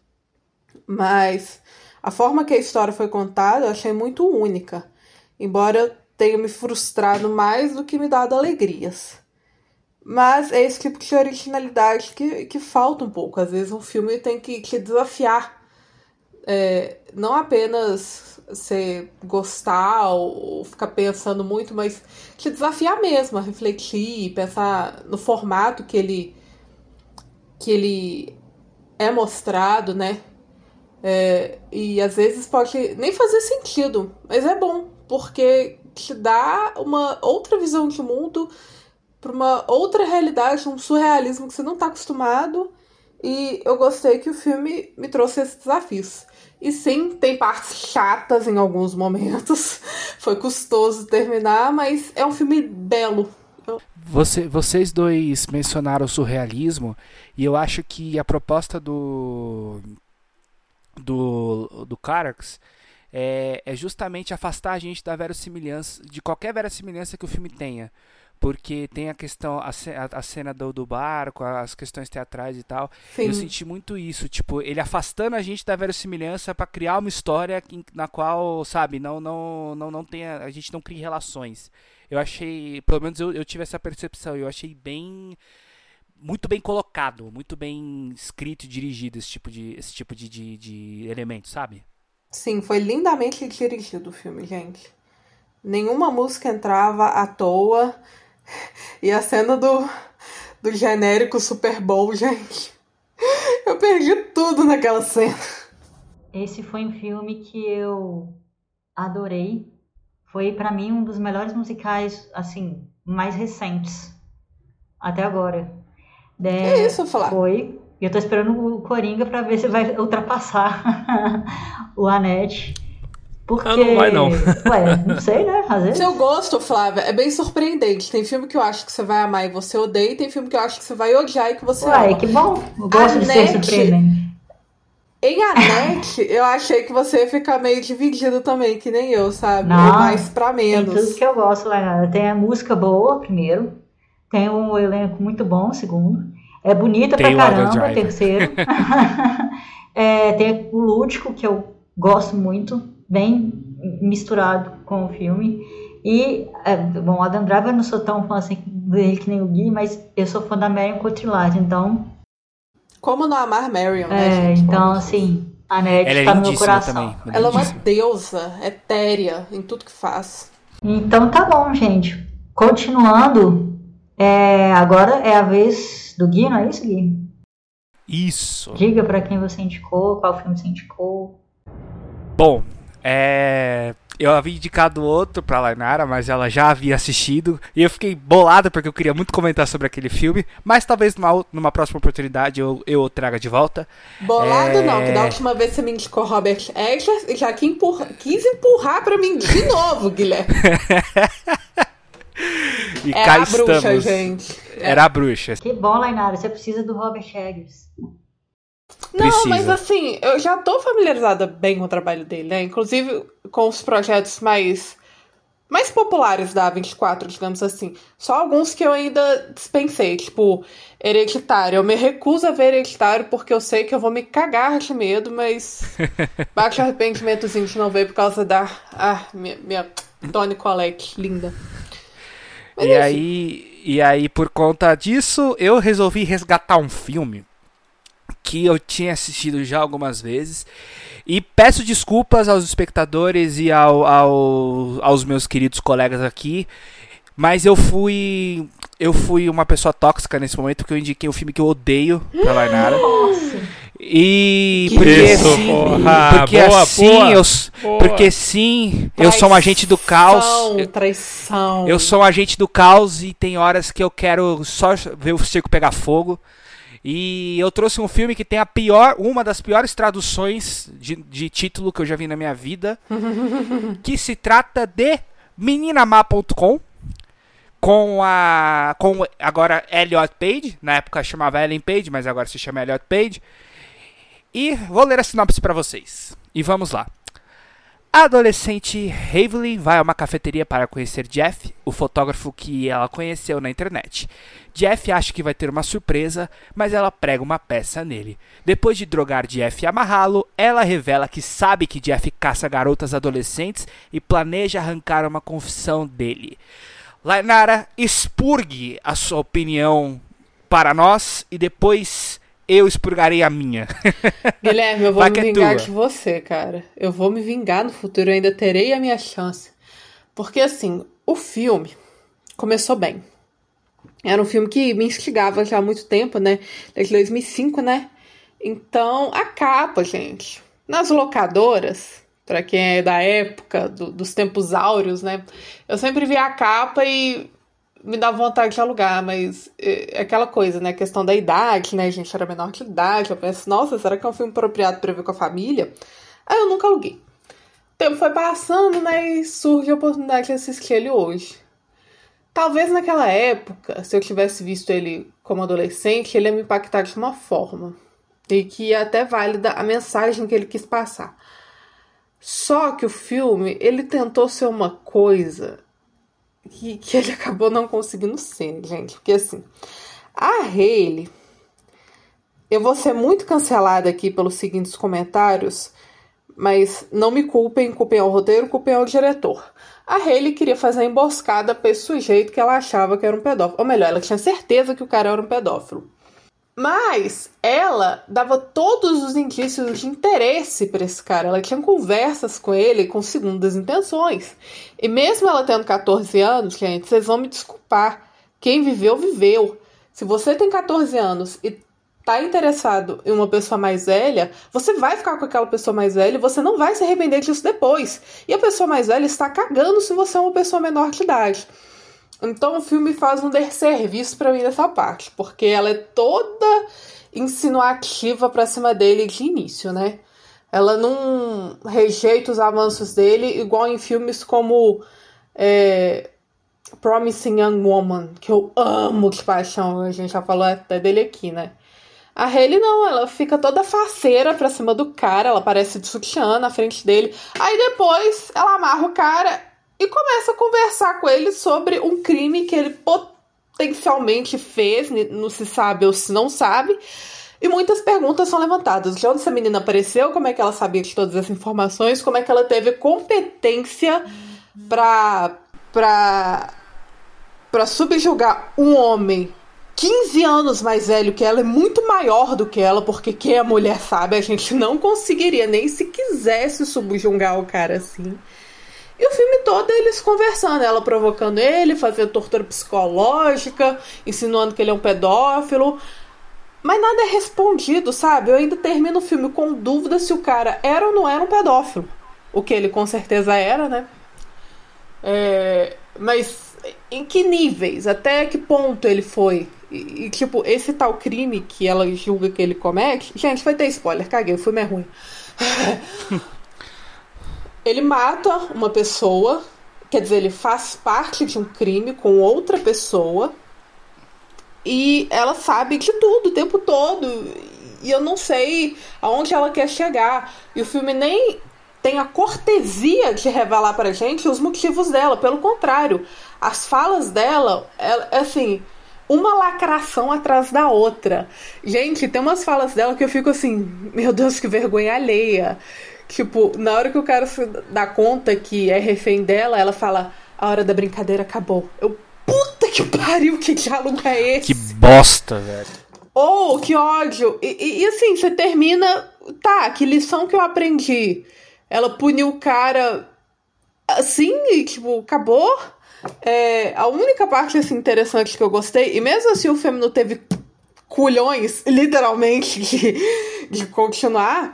Mas a forma que a história foi contada eu achei muito única. Embora tenha me frustrado mais do que me dado alegrias. Mas é esse tipo de originalidade que, que falta um pouco. Às vezes um filme tem que te desafiar. É, não apenas você gostar ou ficar pensando muito, mas te desafiar mesmo a refletir, pensar no formato que ele, que ele é mostrado, né? É, e às vezes pode nem fazer sentido, mas é bom, porque te dá uma outra visão de mundo, para uma outra realidade, um surrealismo que você não está acostumado. E eu gostei que o filme me trouxe esses desafios. E sim, tem partes chatas em alguns momentos. Foi custoso terminar, mas é um filme belo. Você, vocês dois mencionaram o surrealismo, e eu acho que a proposta do do, do Carax é, é justamente afastar a gente da verossimilhança, de qualquer verossimilhança que o filme tenha. porque tem a questão, a, a cena do, do barco, as questões teatrais e tal. Sim. Eu senti muito isso, tipo, ele afastando a gente da verossimilhança pra criar uma história na qual, sabe, não, não, não, não tenha, a gente não cria relações. Eu achei, pelo menos eu, eu tive essa percepção, eu achei bem, muito bem colocado, muito bem escrito e dirigido esse tipo de, esse tipo de, de, de elemento, sabe? Sim, foi lindamente dirigido o filme, gente. Nenhuma música entrava à toa. E a cena do, do genérico Super Bowl, gente. Eu perdi tudo naquela cena. Esse foi um filme que eu adorei. Foi, pra mim, um dos melhores musicais, assim, mais recentes. Até agora. É, Que isso, falar? Foi. E eu tô esperando o Coringa pra ver se vai ultrapassar o Annette. Porque... Ah, não vai, não. Ué, não sei, né? Às vezes... Seu gosto, Flávia, é bem surpreendente. Tem filme que eu acho que você vai amar e você odeia, e tem filme que eu acho que você vai odiar e que você Ué, ama. que bom. Eu gosto de ser Annette- surpreendente. Em Annette, eu achei que você ia ficar meio dividido também, que nem eu, sabe? Não, Ou mais pra Tem menos. tudo que eu gosto lá. Tem a música boa, primeiro. Tem um elenco muito bom, segundo. É bonita Tem pra o Adam caramba, Driver. terceiro. É, tem o Lúdico, que eu gosto muito. Bem misturado com o filme. E, é, bom, o Adam Driver eu não sou tão fã assim dele que nem o Gui, mas eu sou fã da Marion Cotillard, então... Como não amar Marion, né, É, gente? então, assim, a Annette Ela é tá no meu lindíssima coração. também. Ela é uma lindíssima. deusa, etérea em tudo que faz. Então tá bom, gente. Continuando, é, agora é a vez do Gui, não é isso, Gui? Isso. Diga pra quem você indicou, qual filme você indicou. Bom, é... eu havia indicado outro pra Lainara, mas ela já havia assistido. E eu fiquei bolado porque eu queria muito comentar sobre aquele filme. Mas talvez numa, ou- numa próxima oportunidade eu, eu o traga de volta. Bolado É. não, que da última vez você me indicou Robert Eggers, já que empurra, quis empurrar pra mim de novo, Guilherme. E É cá a bruxa, estamos. gente. Era a bruxa. Que bom, Lainara, você precisa do Robert Eggers. Não, Precisa. mas assim, eu já tô familiarizada bem com o trabalho dele, né? Inclusive com os projetos mais, mais populares da vinte e quatro, digamos assim. Só alguns que eu ainda dispensei, tipo Hereditário. Eu me recuso a ver Hereditário porque eu sei que eu vou me cagar de medo, mas bate arrependimentozinho de não ver por causa da... Ah, minha, minha Toni Collette, linda. Mas E enfim. aí, e aí, por conta disso, eu resolvi resgatar um filme que eu tinha assistido já algumas vezes. E peço desculpas aos espectadores e ao, ao- aos meus queridos colegas aqui. Mas eu fui. Eu fui uma pessoa tóxica nesse momento, porque eu indiquei um filme que eu odeio pra Lainara. Nossa, E Que porque isso, assim, porra. porque Boa, assim, boa, eu, s- boa. porque sim, eu sou um agente do caos. Traição, traição. Eu sou um agente do caos e tem horas que eu quero só ver o circo pegar fogo. E eu trouxe um filme que tem a pior, uma das piores traduções de, de título que eu já vi na minha vida, que se trata de meninamá ponto com, com a com agora Elliot Page, na época chamava Ellen Page, mas agora se chama Elliot Page. E vou ler a sinopse para vocês. E vamos lá. A adolescente Hayley vai a uma cafeteria para conhecer Jeff, o fotógrafo que ela conheceu na internet. Jeff acha que vai ter uma surpresa, mas ela prega uma peça nele. Depois de drogar Jeff e amarrá-lo, ela revela que sabe que Jeff caça garotas adolescentes e planeja arrancar uma confissão dele. Lainara, expurgue a sua opinião para nós e depois eu expurgarei a minha. Guilherme, eu vou Vai me que é vingar tua. de você, cara. Eu vou me vingar no futuro, eu ainda terei a minha chance. Porque, assim, o filme começou bem. Era um filme que me instigava já há muito tempo, né? Desde dois mil e cinco, né? Então, a capa, gente, nas locadoras, pra quem é da época, do- dos tempos áureos, né? Eu sempre via a capa e me dava vontade de alugar, mas é é aquela coisa, né? Questão da idade, né, gente? Era menor de idade. Eu penso, nossa, será que é um filme apropriado pra ver com a família? Aí eu nunca aluguei. O tempo foi passando, né? E surge a oportunidade de assistir ele hoje. Talvez naquela época, se eu tivesse visto ele como adolescente, ele ia me impactar de uma forma. E que é até válida a mensagem que ele quis passar. Só que o filme, ele tentou ser uma coisa que, que ele acabou não conseguindo ser, gente. Porque assim, a Hayley, eu vou ser muito cancelada aqui pelos seguintes comentários, mas não me culpem, culpem ao roteiro, culpem ao diretor. A Hayley queria fazer a emboscada para esse sujeito que ela achava que era um pedófilo. Ou melhor, ela tinha certeza que o cara era um pedófilo. Mas ela dava todos os indícios de interesse para esse cara. Ela tinha conversas com ele com segundas intenções. E mesmo ela tendo catorze anos, gente, vocês vão me desculpar. Quem viveu, viveu. Se você tem catorze anos e tá interessado em uma pessoa mais velha, você vai ficar com aquela pessoa mais velha e você não vai se arrepender disso depois. E a pessoa mais velha está cagando se você é uma pessoa menor de idade. Então o filme faz um desserviço pra mim nessa parte, porque ela é toda insinuativa pra cima dele de início, né? Ela não rejeita os avanços dele, igual em filmes como é, Promising Young Woman, que eu amo de paixão, a gente já falou até dele aqui, né? A Hayley não, ela fica toda faceira pra cima do cara, ela parece de sutiã na frente dele, aí depois ela amarra o cara e começa a conversar com ele sobre um crime que ele potencialmente fez, não se sabe ou se não sabe. E muitas perguntas são levantadas. De onde essa menina apareceu? Como é que ela sabia de todas essas informações? Como é que ela teve competência pra, pra, pra subjugar um homem quinze anos mais velho que ela, é muito maior do que ela, porque quem a mulher sabe, a gente não conseguiria nem se quisesse subjugar o cara assim. E o filme todo é eles conversando, ela provocando ele, fazendo tortura psicológica, insinuando que ele é um pedófilo. Mas nada é respondido, sabe? Eu ainda termino o filme com dúvida se o cara era ou não era um pedófilo. O que ele com certeza era, né? É, mas em que níveis? Até que ponto ele foi? E, e tipo, esse tal crime que ela julga que ele comete... Gente, vai ter spoiler, caguei, o filme é ruim. Ele mata uma pessoa, quer dizer, ele faz parte de um crime com outra pessoa e ela sabe de tudo o tempo todo e eu não sei aonde ela quer chegar. E o filme nem tem a cortesia de revelar pra gente os motivos dela, pelo contrário, as falas dela, é assim, uma lacração atrás da outra. Gente, tem umas falas dela que eu fico assim, meu Deus, que vergonha alheia. Tipo, na hora que o cara se dá conta que é refém dela, ela fala, a hora da brincadeira acabou. Eu, puta que pariu, que diálogo é esse? Que bosta, velho. Oh, que ódio. E, e, e assim, você termina, tá, que lição que eu aprendi? Ela puniu o cara assim, e, tipo, acabou. É, a única parte, assim, interessante que eu gostei, e mesmo assim o filme não teve culhões, literalmente, de, de continuar...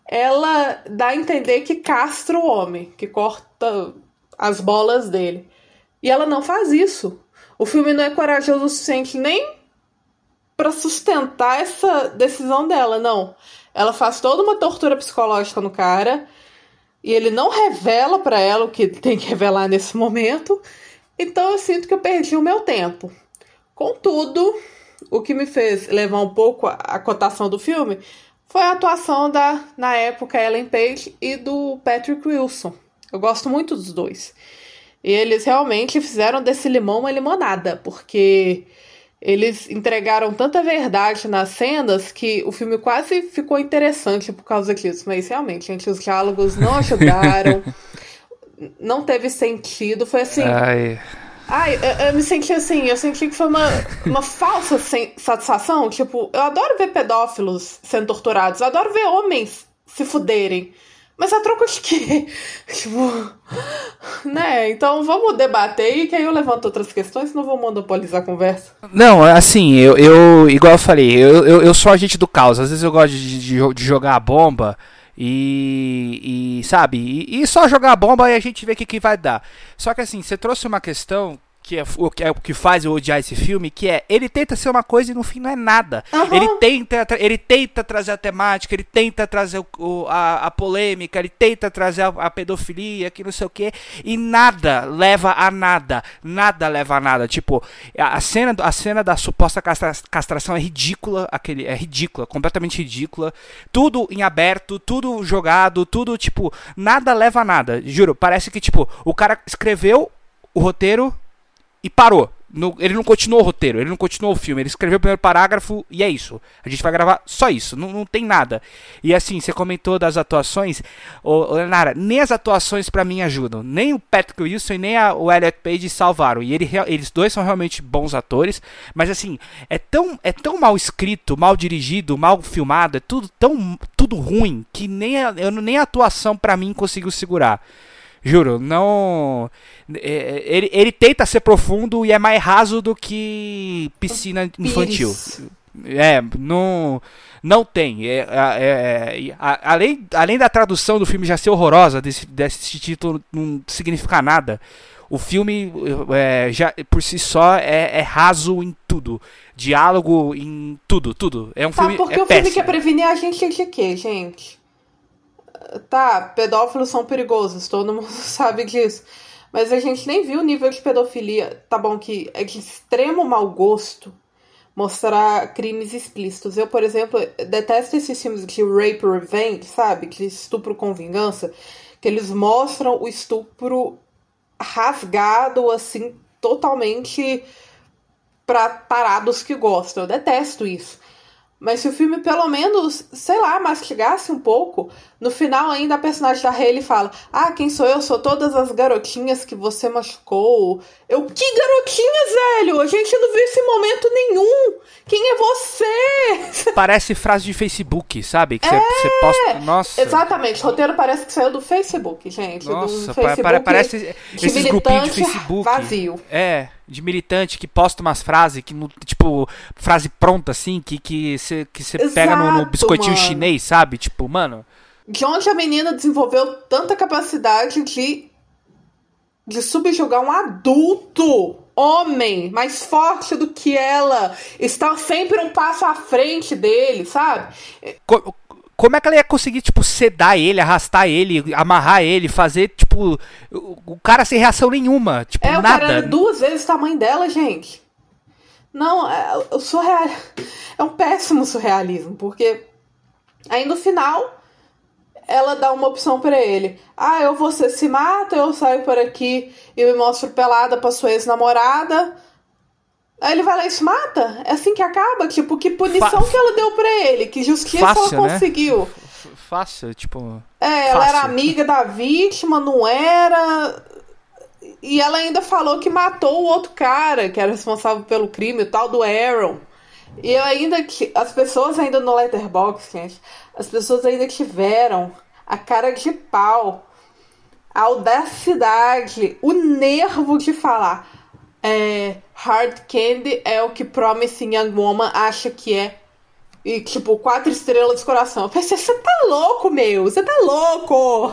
Ela dá a entender que castra o homem, que corta as bolas dele. E ela não faz isso. O filme não é corajoso o suficiente nem para sustentar essa decisão dela, não. Ela faz toda uma tortura psicológica no cara e ele não revela para ela o que tem que revelar nesse momento. Então eu sinto que eu perdi o meu tempo. Contudo, o que me fez levar um pouco a, a cotação do filme... foi a atuação da, na época, Ellen Page e do Patrick Wilson. Eu gosto muito dos dois. E eles realmente fizeram desse limão uma limonada, porque eles entregaram tanta verdade nas cenas que o filme quase ficou interessante por causa disso. Mas realmente, gente, os diálogos não ajudaram, não teve sentido, foi assim... Ai... Ai, eu, eu me senti assim, eu senti que foi uma, uma falsa sem, satisfação. Tipo, eu adoro ver pedófilos sendo torturados, eu adoro ver homens se fuderem. Mas a troca de quê? Tipo, né? Então vamos debater aí, que aí eu levanto outras questões, não vou monopolizar a conversa. Não, assim, eu, eu igual eu falei, eu, eu, eu sou agente do caos. Às vezes eu gosto de, de, de jogar a bomba e, e sabe, e, e só jogar a bomba e a gente vê o que, que vai dar. Só que assim, você trouxe uma questão que é o que, é o que faz eu odiar esse filme, que é, ele tenta ser uma coisa e no fim não é nada. Uhum. Ele tenta, ele tenta trazer a temática, ele tenta trazer o, o, a, a polêmica, ele tenta trazer a, a pedofilia, que não sei o que, e nada leva a nada. Nada leva a nada. Tipo, a cena, a cena da suposta castra, castração é ridícula, aquele, é ridícula, completamente ridícula. Tudo em aberto, tudo jogado, tudo, tipo, nada leva a nada. Juro, parece que, tipo, o cara escreveu o roteiro e parou. No, ele não continuou o roteiro, ele não continuou o filme, ele escreveu o primeiro parágrafo e é isso. A gente vai gravar só isso, não, não tem nada. E assim, você comentou das atuações, ô, ô Lenara, nem as atuações pra mim ajudam. Nem o Patrick Wilson e nem a, o Elliot Page salvaram. E ele, eles dois são realmente bons atores, mas assim, é tão, é tão mal escrito, mal dirigido, mal filmado, é tudo tão tudo ruim que nem a, eu, nem a atuação pra mim conseguiu segurar. Juro, não. Ele, ele tenta ser profundo e é mais raso do que piscina infantil. É, não, não tem. É, é, é, além, além da tradução do filme já ser horrorosa, desse, desse título não significar nada, o filme é, já por si só é, é raso em tudo. Diálogo em tudo, tudo. É um Sabe filme. Porque é o filme péssimo. quer prevenir a gente de quê, gente? Tá, pedófilos são perigosos, todo mundo sabe disso. Mas a gente nem viu o nível de pedofilia. Tá bom que é de extremo mau gosto mostrar crimes explícitos. Eu, por exemplo, detesto esses filmes de rape revenge, sabe? De estupro com vingança. Que eles mostram o estupro rasgado, assim, totalmente pra tarados que gostam. Eu detesto isso. Mas se o filme, pelo menos, sei lá, mastigasse um pouco, no final ainda a personagem da Hayley fala: ah, quem sou eu? Sou todas as garotinhas que você machucou. Eu, que garotinhas, velho? A gente não viu esse momento nenhum. Quem é você? Parece frase de Facebook, sabe? Que você é, posta... Nossa. Exatamente, o roteiro parece que saiu do Facebook, gente. Nossa, do Facebook pa parece esses grupinhos de Facebook. Vazio. É, de militante que posta umas frases, que tipo, frase pronta, assim, que você que que pega no, no biscoitinho mano. chinês, sabe? Tipo, mano... De onde a menina desenvolveu tanta capacidade de, de subjugar um adulto, homem, mais forte do que ela, está sempre um passo à frente dele, sabe? Co Como é que ela ia conseguir, tipo, sedar ele, arrastar ele, amarrar ele, fazer, tipo, o, o cara sem reação nenhuma, tipo, é, nada. É, o cara era duas vezes o tamanho dela, gente. Não, é, o surreal... é um péssimo surrealismo, porque aí no final ela dá uma opção pra ele. Ah, eu você se mata, eu saio por aqui e me mostro pelada pra sua ex-namorada. Aí ele vai lá e se mata? É assim que acaba? Tipo, que punição Fa que ela deu pra ele? Que justiça Fácil, ela conseguiu? Né? Fácil, tipo... É, ela Fácil. Era amiga da vítima, não era... E ela ainda falou que matou o outro cara, que era responsável pelo crime, o tal do Aaron. E eu ainda... As pessoas ainda no Letterboxd, gente, as pessoas ainda tiveram a cara de pau, a audacidade, o nervo de falar... É, Hard Candy é o que Promising Young Woman acha que é. E tipo, quatro estrelas de coração. Eu pensei, você tá louco, meu? Você tá louco?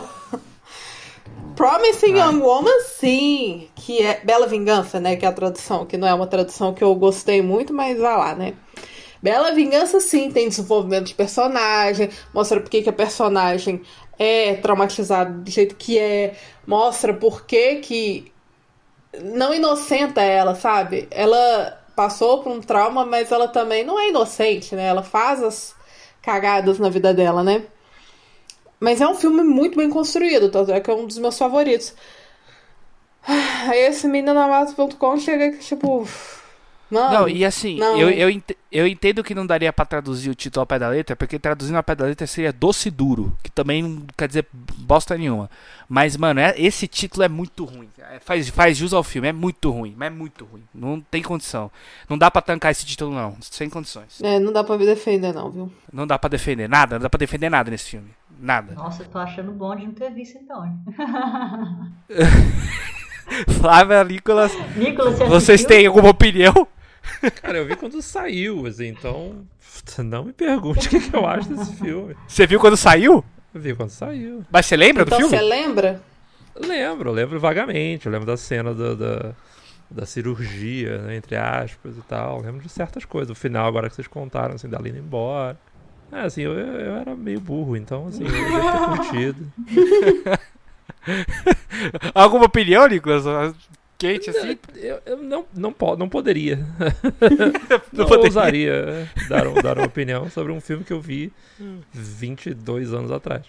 Promising Young Woman, sim. Que é Bela Vingança, né? Que é a tradução. Que não é uma tradução que eu gostei muito, mas vai lá, né? Bela Vingança, sim. Tem desenvolvimento de personagem. Mostra por que que a personagem é traumatizada do jeito que é. Mostra por que que... Não inocenta ela, sabe? Ela passou por um trauma, mas ela também não é inocente, né? Ela faz as cagadas na vida dela, né? Mas é um filme muito bem construído, tanto é que é um dos meus favoritos. Aí esse menino na mata ponto com chega que, tipo... Não, não, e assim, não. Eu, eu, ent eu entendo que não daria pra traduzir o título ao pé da letra, porque traduzindo ao pé da letra seria doce duro, que também não quer dizer bosta nenhuma. Mas, mano, é, esse título é muito ruim. É, faz, faz jus ao filme, é muito ruim, mas é muito ruim. Não tem condição. Não dá pra tancar esse título, não. Sem condições. É, não dá pra me defender, não, viu? Não dá pra defender nada, não dá pra defender nada nesse filme. Nada. Nossa, eu tô achando bom de não ter visto, então. Flávia, Nicolas, Nicolas, você vocês assistiu? têm alguma opinião? Cara, eu vi quando saiu, assim, então não me pergunte o que, que eu acho desse filme. Você viu quando saiu? Eu vi quando saiu. Mas você lembra então, do filme? Você lembra? Lembro, lembro vagamente. Eu lembro da cena do, da, da cirurgia, né, entre aspas e tal. Eu lembro de certas coisas. O final, agora que vocês contaram, assim, da Lina embora. É, assim, eu, eu era meio burro, então, assim, eu devia ter curtido. Alguma opinião, Nicolas? Quente assim? Eu, eu não, não, po não poderia. não, não poderia. ousaria dar, um, dar uma opinião sobre um filme que eu vi vinte e dois anos atrás.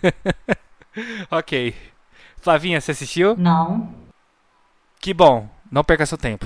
Ok. Flavinha, você assistiu? Não. Que bom. Não perca seu tempo.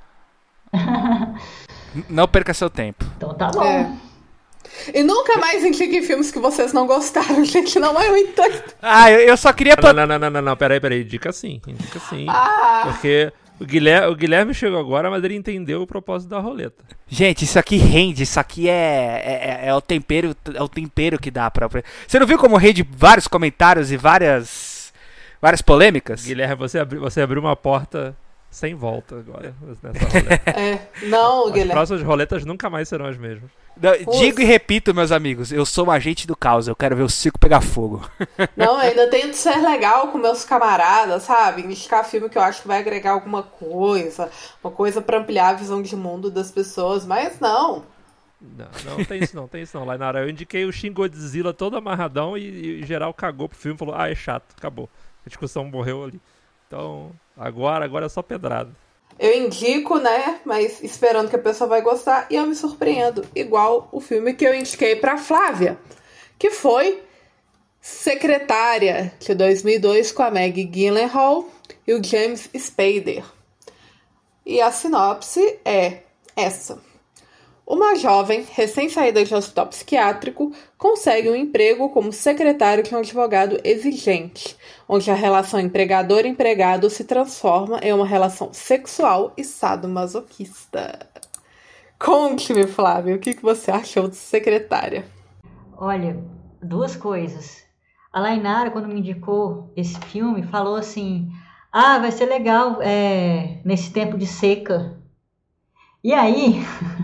Não perca seu tempo. Então tá bom. É. E nunca mais indiquem filmes que vocês não gostaram, gente. Não é o intuito. Ah, eu, eu só queria... Não, não, não, não, não, não, peraí, peraí. Indica sim, indica sim. Ah. Porque o Guilherme, o Guilherme chegou agora, mas ele entendeu o propósito da roleta. Gente, isso aqui rende, isso aqui é, é, é o tempero, é o tempero que dá pra... Você não viu como rende vários comentários e várias, várias polêmicas? Guilherme, você, abri, você abriu uma porta sem volta agora nessa roleta. É. Não, As Guilherme. próximas roletas nunca mais serão as mesmas. Não, digo e repito, meus amigos, eu sou um agente do caos, eu quero ver o circo pegar fogo. Não, eu ainda tento ser legal com meus camaradas, sabe? Indicar filme que eu acho que vai agregar alguma coisa, uma coisa pra ampliar a visão de mundo das pessoas, mas não. Não, não tem isso não, tem isso não. Lá na hora eu indiquei o Shin Godzilla todo amarradão e, e geral cagou pro filme e falou, ah, é chato, acabou. A discussão morreu ali. Então, agora, agora é só pedrada. Eu indico, né, mas esperando que a pessoa vai gostar, e eu me surpreendo, igual o filme que eu indiquei pra Flávia, que foi Secretária, de dois mil e dois, com a Maggie Gyllenhaal e o James Spader. E a sinopse é essa. Uma jovem, recém-saída de um hospital psiquiátrico, consegue um emprego como secretário de um advogado exigente, onde a relação empregador-empregado se transforma em uma relação sexual e sadomasoquista. Conte-me, Flávia, o que você achou de Secretária? Olha, duas coisas. A Lainara, quando me indicou esse filme, falou assim, ah, vai ser legal é, nesse tempo de seca. E aí...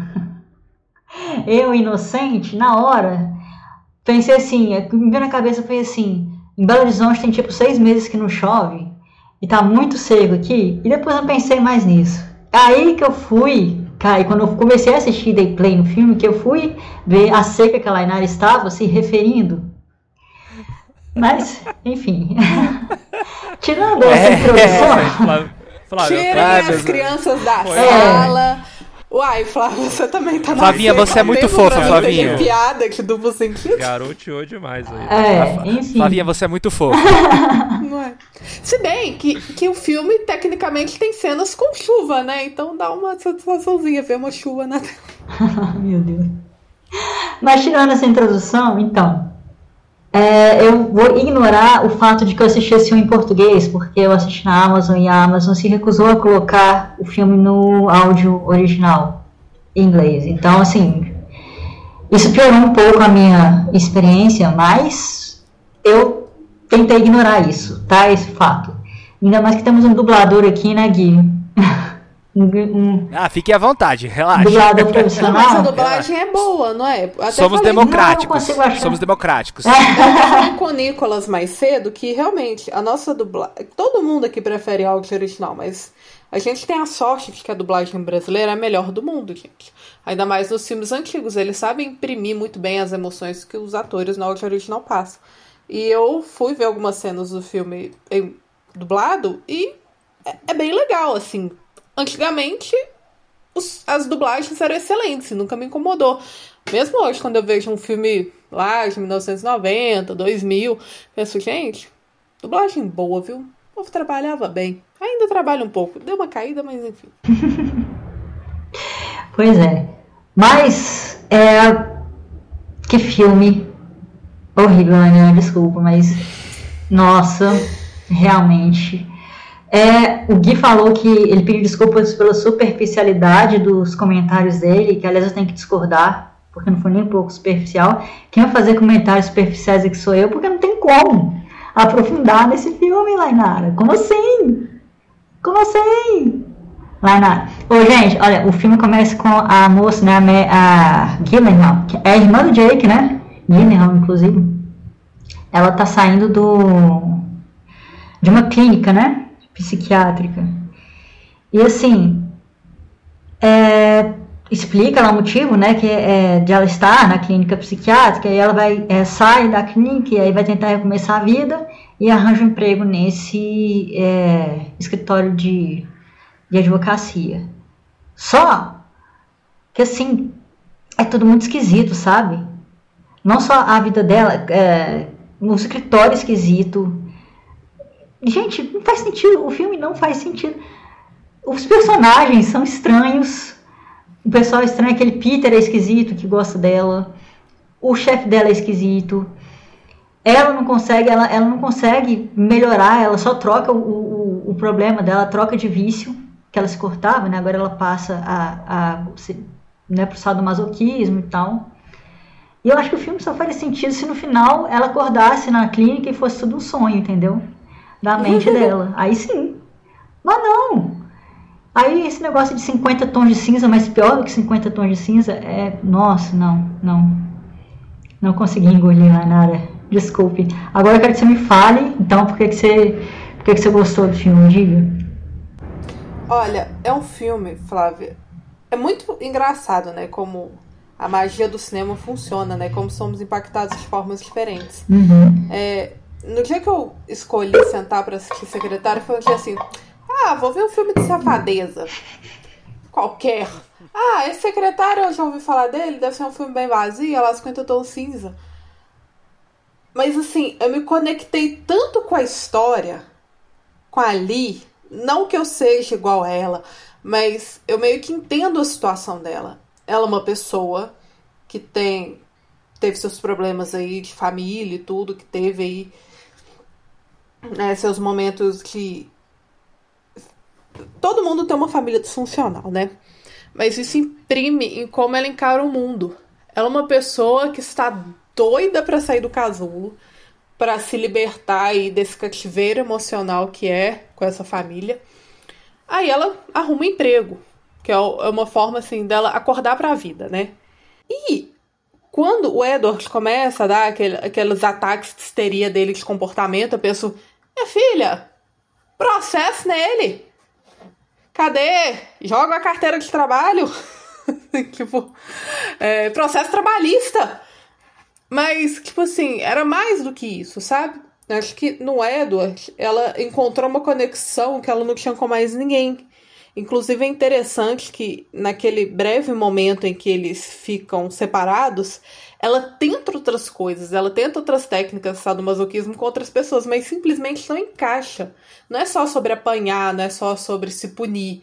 eu, inocente, na hora, pensei assim, me veio na cabeça, foi assim, em Belo Horizonte tem tipo seis meses que não chove, e tá muito seco aqui, e depois eu pensei mais nisso. Aí que eu fui, cara, e quando eu comecei a assistir, dei play no filme, que eu fui ver a seca que a Lainara estava se referindo. Mas, enfim, tirando essa introdução... É, Flávio, Tirem Flávio, as crianças da é. sala... Uai, Flávia, você também tá na Flavinha, seca, você é muito mesmo fofa, pra Flavinha. ter piada de duplo sentido. garoteou demais aí. É, enfim. Flavinha, você é muito fofa. Não é? Se bem que, que o filme, tecnicamente, tem cenas com chuva, né? Então dá uma satisfaçãozinha ver uma chuva na tela. Meu Deus. Mas tirando essa introdução, então, é, eu vou ignorar o fato de que eu assisti esse filme em português, porque eu assisti na Amazon e a Amazon se recusou a colocar o filme no áudio original em inglês. Então, assim, isso piorou um pouco a minha experiência, mas eu tentei ignorar isso, tá? Esse fato. Ainda mais que temos um dublador aqui, né, Gui? um, um Ah, fique à vontade, relaxa. dublador Não, profissional. mas a dublagem é boa, não é? Até Somos falei- democráticos. Não, eu consigo achar. Somos democráticos. Eu falei com o Nicolas mais cedo que realmente a nossa dublagem. Todo mundo aqui prefere áudio original, mas a gente tem a sorte de que a dublagem brasileira é a melhor do mundo, gente. Ainda mais nos filmes antigos. Eles sabem imprimir muito bem as emoções que os atores no áudio original passam. E eu fui ver algumas cenas do filme em- dublado e é, é bem legal, assim. Antigamente, os- as dublagens eram excelentes, nunca me incomodou. Mesmo hoje, quando eu vejo um filme lá de mil novecentos e noventa, dois mil, penso, gente, dublagem boa, viu? O povo trabalhava bem. Ainda trabalha um pouco. Deu uma caída, mas enfim. Pois é. Mas, é... que filme horrível, né? Desculpa, mas... Nossa, realmente... É, o Gui falou que ele pediu desculpas pela superficialidade dos comentários dele, que aliás eu tenho que discordar, porque não foi nem um pouco superficial. Quem vai fazer comentários superficiais aqui sou eu, porque não tem como aprofundar nesse filme, Lainara. Como assim? Como assim? Lainara. Ô, gente, olha, o filme começa com a moça, né, a Gyllenhaal, que é a irmã do Jake, né? Gyllenhaal, inclusive. Ela tá saindo do de uma clínica, né? Psiquiátrica. E assim, é, explica lá o motivo, né, que é de ela estar na clínica psiquiátrica, e ela vai, é, sai da clínica e aí vai tentar recomeçar a vida e arranja um emprego nesse é, escritório de, de advocacia. Só que assim, é tudo muito esquisito, sabe? Não só a vida dela, é, no escritório esquisito. Gente, não faz sentido, o filme não faz sentido. Os personagens são estranhos. O pessoal é estranho, aquele Peter é esquisito que gosta dela. O chefe dela é esquisito. Ela não consegue, ela, ela não consegue melhorar, ela só troca o, o, o problema dela, troca de vício, que ela se cortava, né? Agora ela passa a, a, né, pro sadomasoquismo e tal. E eu acho que o filme só faria sentido se no final ela acordasse na clínica e fosse tudo um sonho, entendeu? Da mente dela. Aí sim. Mas não. Aí esse negócio de cinquenta tons de cinza, mas pior do que cinquenta tons de cinza, é... Nossa, não, não. Não consegui engolir, Nara. Desculpe. Agora eu quero que você me fale, então, por que, que, você, por que, que você gostou do filme, diga? Olha, é um filme, Flávia, é muito engraçado, né, como a magia do cinema funciona, né, como somos impactados de formas diferentes. Uhum. É, no dia que eu escolhi sentar pra assistir Secretário, foi um dia assim, ah, vou ver um filme de safadeza, qualquer. Ah, esse Secretário, eu já ouvi falar dele, deve ser um filme bem vazio, lá cinquenta tons cinza. Mas assim, eu me conectei tanto com a história, com a Lee, não que eu seja igual a ela, mas eu meio que entendo a situação dela. Ela é uma pessoa que tem, teve seus problemas aí de família e tudo, que teve aí, né, seus momentos que... Todo mundo tem uma família disfuncional, né? Mas isso imprime em como ela encara o mundo. Ela é uma pessoa que está doida para sair do casulo, para se libertar aí desse cativeiro emocional que é com essa família. Aí ela arruma um emprego, que é uma forma assim dela acordar para a vida, né? E quando o Edward começa a dar aquele, aqueles ataques de histeria dele de comportamento, eu penso, minha filha, processo nele. Cadê? Joga a carteira de trabalho. Tipo, é, processo trabalhista. Mas, tipo assim, era mais do que isso, sabe? Acho que no Edward, ela encontrou uma conexão que ela não tinha com mais ninguém. Inclusive é interessante que naquele breve momento em que eles ficam separados, ela tenta outras coisas, ela tenta outras técnicas de sadomasoquismo com outras pessoas, mas simplesmente não encaixa. Não é só sobre apanhar, não é só sobre se punir.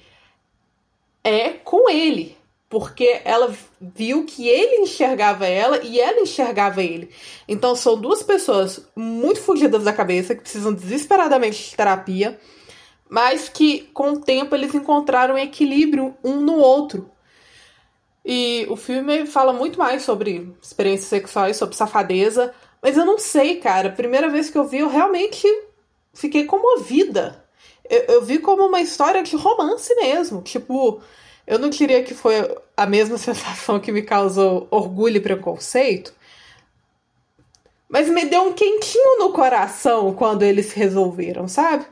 É com ele. Porque ela viu que ele enxergava ela e ela enxergava ele. Então são duas pessoas muito fugidas da cabeça, que precisam desesperadamente de terapia, mas que com o tempo eles encontraram equilíbrio um no outro. E o filme fala muito mais sobre experiências sexuais, sobre safadeza, mas eu não sei, cara. A primeira vez que eu vi, eu realmente fiquei comovida. Eu, eu vi como uma história de romance mesmo. Tipo, eu não diria que foi a mesma sensação que me causou orgulho e preconceito, mas me deu um quentinho no coração quando eles resolveram, sabe?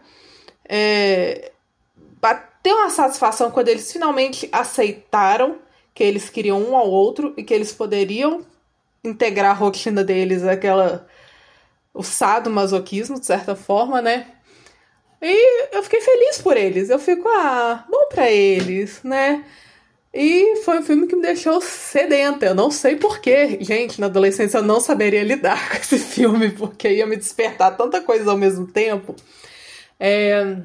É, bateu uma satisfação quando eles finalmente aceitaram que eles queriam um ao outro e que eles poderiam integrar a rotina deles, aquela, o sadomasoquismo, de certa forma, né? E eu fiquei feliz por eles. Eu fico, ah, bom pra eles, né? E foi um filme que me deixou sedenta. Eu não sei porquê. Gente, na adolescência eu não saberia lidar com esse filme, porque ia me despertar tanta coisa ao mesmo tempo. É...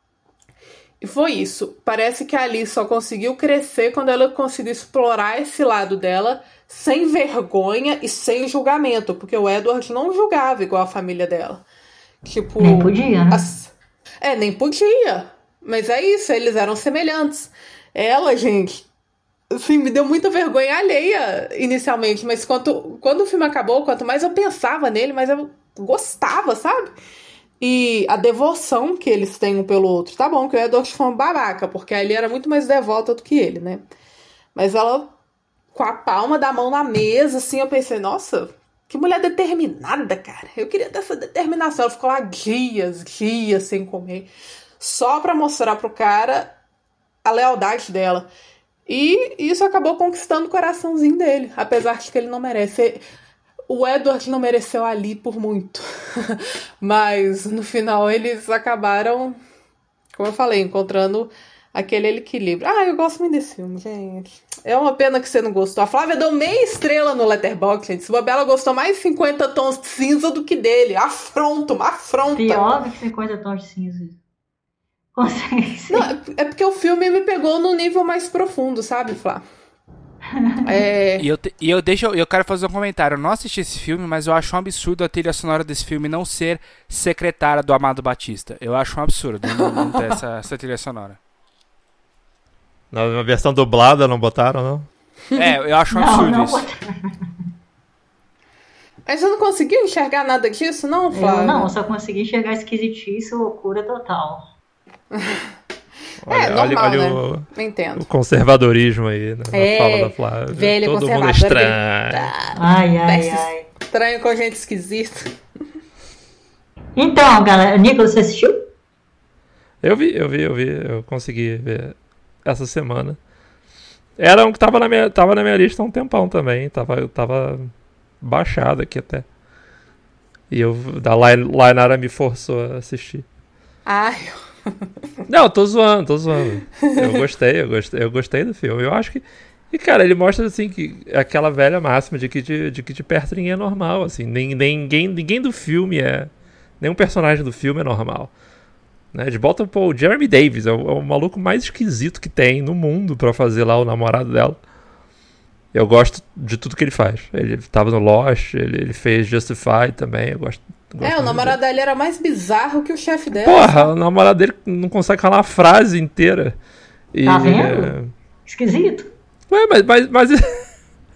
E foi isso. Parece que a Alice só conseguiu crescer quando ela conseguiu explorar esse lado dela sem vergonha e sem julgamento, porque o Edward não julgava igual a família dela. Tipo, nem podia, né? As... É, nem podia. Mas é isso, eles eram semelhantes. Ela, gente, assim, me deu muita vergonha alheia inicialmente, mas quando, quando o filme acabou, quanto mais eu pensava nele, mais eu gostava, sabe? E a devoção que eles têm um pelo outro. Tá bom que o Edward foi um babaca, porque a Ellie era muito mais devota do que ele, né? Mas ela, com a palma da mão na mesa, assim, eu pensei, nossa, que mulher determinada, cara. Eu queria ter essa determinação. Ela ficou lá dias, dias sem comer, só pra mostrar pro cara a lealdade dela. E isso acabou conquistando o coraçãozinho dele, apesar de que ele não merece. O Edward não mereceu ali por muito. Mas no final eles acabaram, como eu falei, encontrando aquele equilíbrio. Ah, eu gosto muito desse filme, gente. É uma pena que você não gostou. A Flávia deu meia estrela no Letterboxd, gente. Se bobear, ela gostou mais de cinquenta tons de cinza do que dele. Afronta, uma afronta. Pior do que cinquenta tons de cinza. Consegue ser. Não, é porque o filme me pegou num nível mais profundo, sabe, Flá? É... E eu, te, e eu, deixo, eu quero fazer um comentário. Eu não assisti esse filme, mas eu acho um absurdo a trilha sonora desse filme não ser secretária do Amado Batista. Eu acho um absurdo não, não ter essa, essa trilha sonora. Na versão dublada não botaram, não? É, eu acho um Não, absurdo não isso. Mas você não conseguiu enxergar nada disso, não, Flávio? Eu não, eu só consegui enxergar esquisitice e loucura total. Olha, É, normal, olha, né? olha o, Entendo. o conservadorismo aí, né, na É, fala da Flávia. velho Todo mundo é conservador. estranho. Ai, ai, Desce ai. Estranho com gente esquisita. Então, galera, Nicolas, você assistiu? Eu vi, eu vi, eu vi. Eu consegui ver essa semana. Era um que tava na minha, tava na minha lista há um tempão também. Tava, tava baixado aqui até. E eu, da Lainara me forçou a assistir. Ai, Não, tô zoando, tô zoando. Eu gostei, eu gostei, eu gostei do filme. Eu acho que... E, cara, ele mostra, assim, que aquela velha máxima de que de, de, que de perto ninguém é normal, assim. Nem, nem, ninguém, ninguém do filme é... Nenhum personagem do filme é normal. Né? De volta, pô, o Jeremy Davis é o, é o maluco mais esquisito que tem no mundo pra fazer lá o namorado dela. Eu gosto de tudo que ele faz. Ele tava no Lost, ele, ele fez Justified também, eu gosto... gosto é, o namorado dele era mais bizarro que o chefe dela. Porra, o namorado dele não consegue falar uma frase inteira. E, Tá vendo? é... Esquisito. Ué, mas, mas, mas...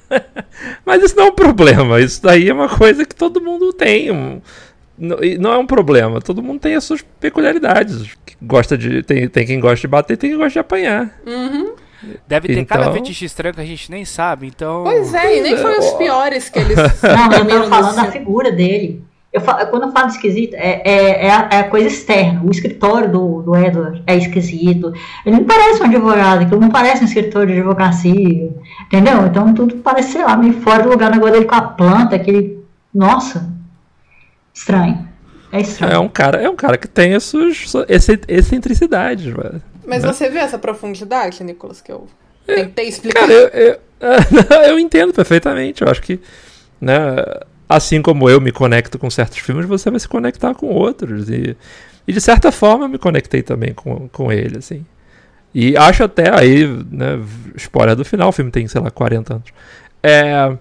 mas isso não é um problema. Isso daí é uma coisa que todo mundo tem. Um... Não é um problema. Todo mundo tem as suas peculiaridades. Gosta de... tem, tem quem gosta de bater e tem quem gosta de apanhar. Uhum. Deve ter Então- cada fetiche estranho que a gente nem sabe, então... Pois é, e nem foi os piores que eles Não, eu viram tava falando nesse da filme. figura dele. Eu falo, quando eu falo esquisito, é, é, é, a, é a coisa externa. O escritório do, do Edward é esquisito. Ele não parece um advogado, aquilo não parece um escritório de advocacia. Entendeu? Então tudo parece, sei lá, meio fora do lugar. O negócio dele com a planta, aquele. Nossa. Estranho. É estranho. É um cara, é um cara que tem as suas suas excentricidades, velho. Mas né? você vê essa profundidade, Nicolas, que eu tentei explicar? Cara, eu, eu, eu entendo perfeitamente. Eu acho que, né, assim como eu me conecto com certos filmes, você vai se conectar com outros. E, e de certa forma eu me conectei também com, com ele, assim. E acho até aí, né, spoiler do final, o filme tem, sei lá, quarenta anos. É,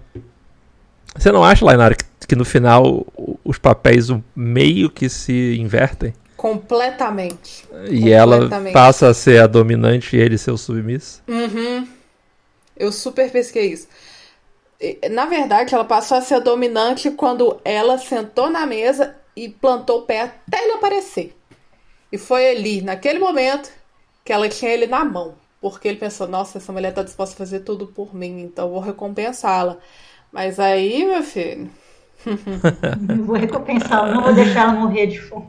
você não acha, Lainara, que, que no final os papéis meio que se invertem? Completamente. E ela Completamente. passa a ser a dominante e ele ser o submisso? Uhum. Eu super pesquei isso. E, na verdade, ela passou a ser dominante quando ela sentou na mesa e plantou o pé até ele aparecer. E foi ali, naquele momento, que ela tinha ele na mão. Porque ele pensou, nossa, essa mulher tá disposta a fazer tudo por mim, então eu vou recompensá-la. Mas aí, meu filho... Eu vou recompensá-la, não vou deixar ela morrer de fome.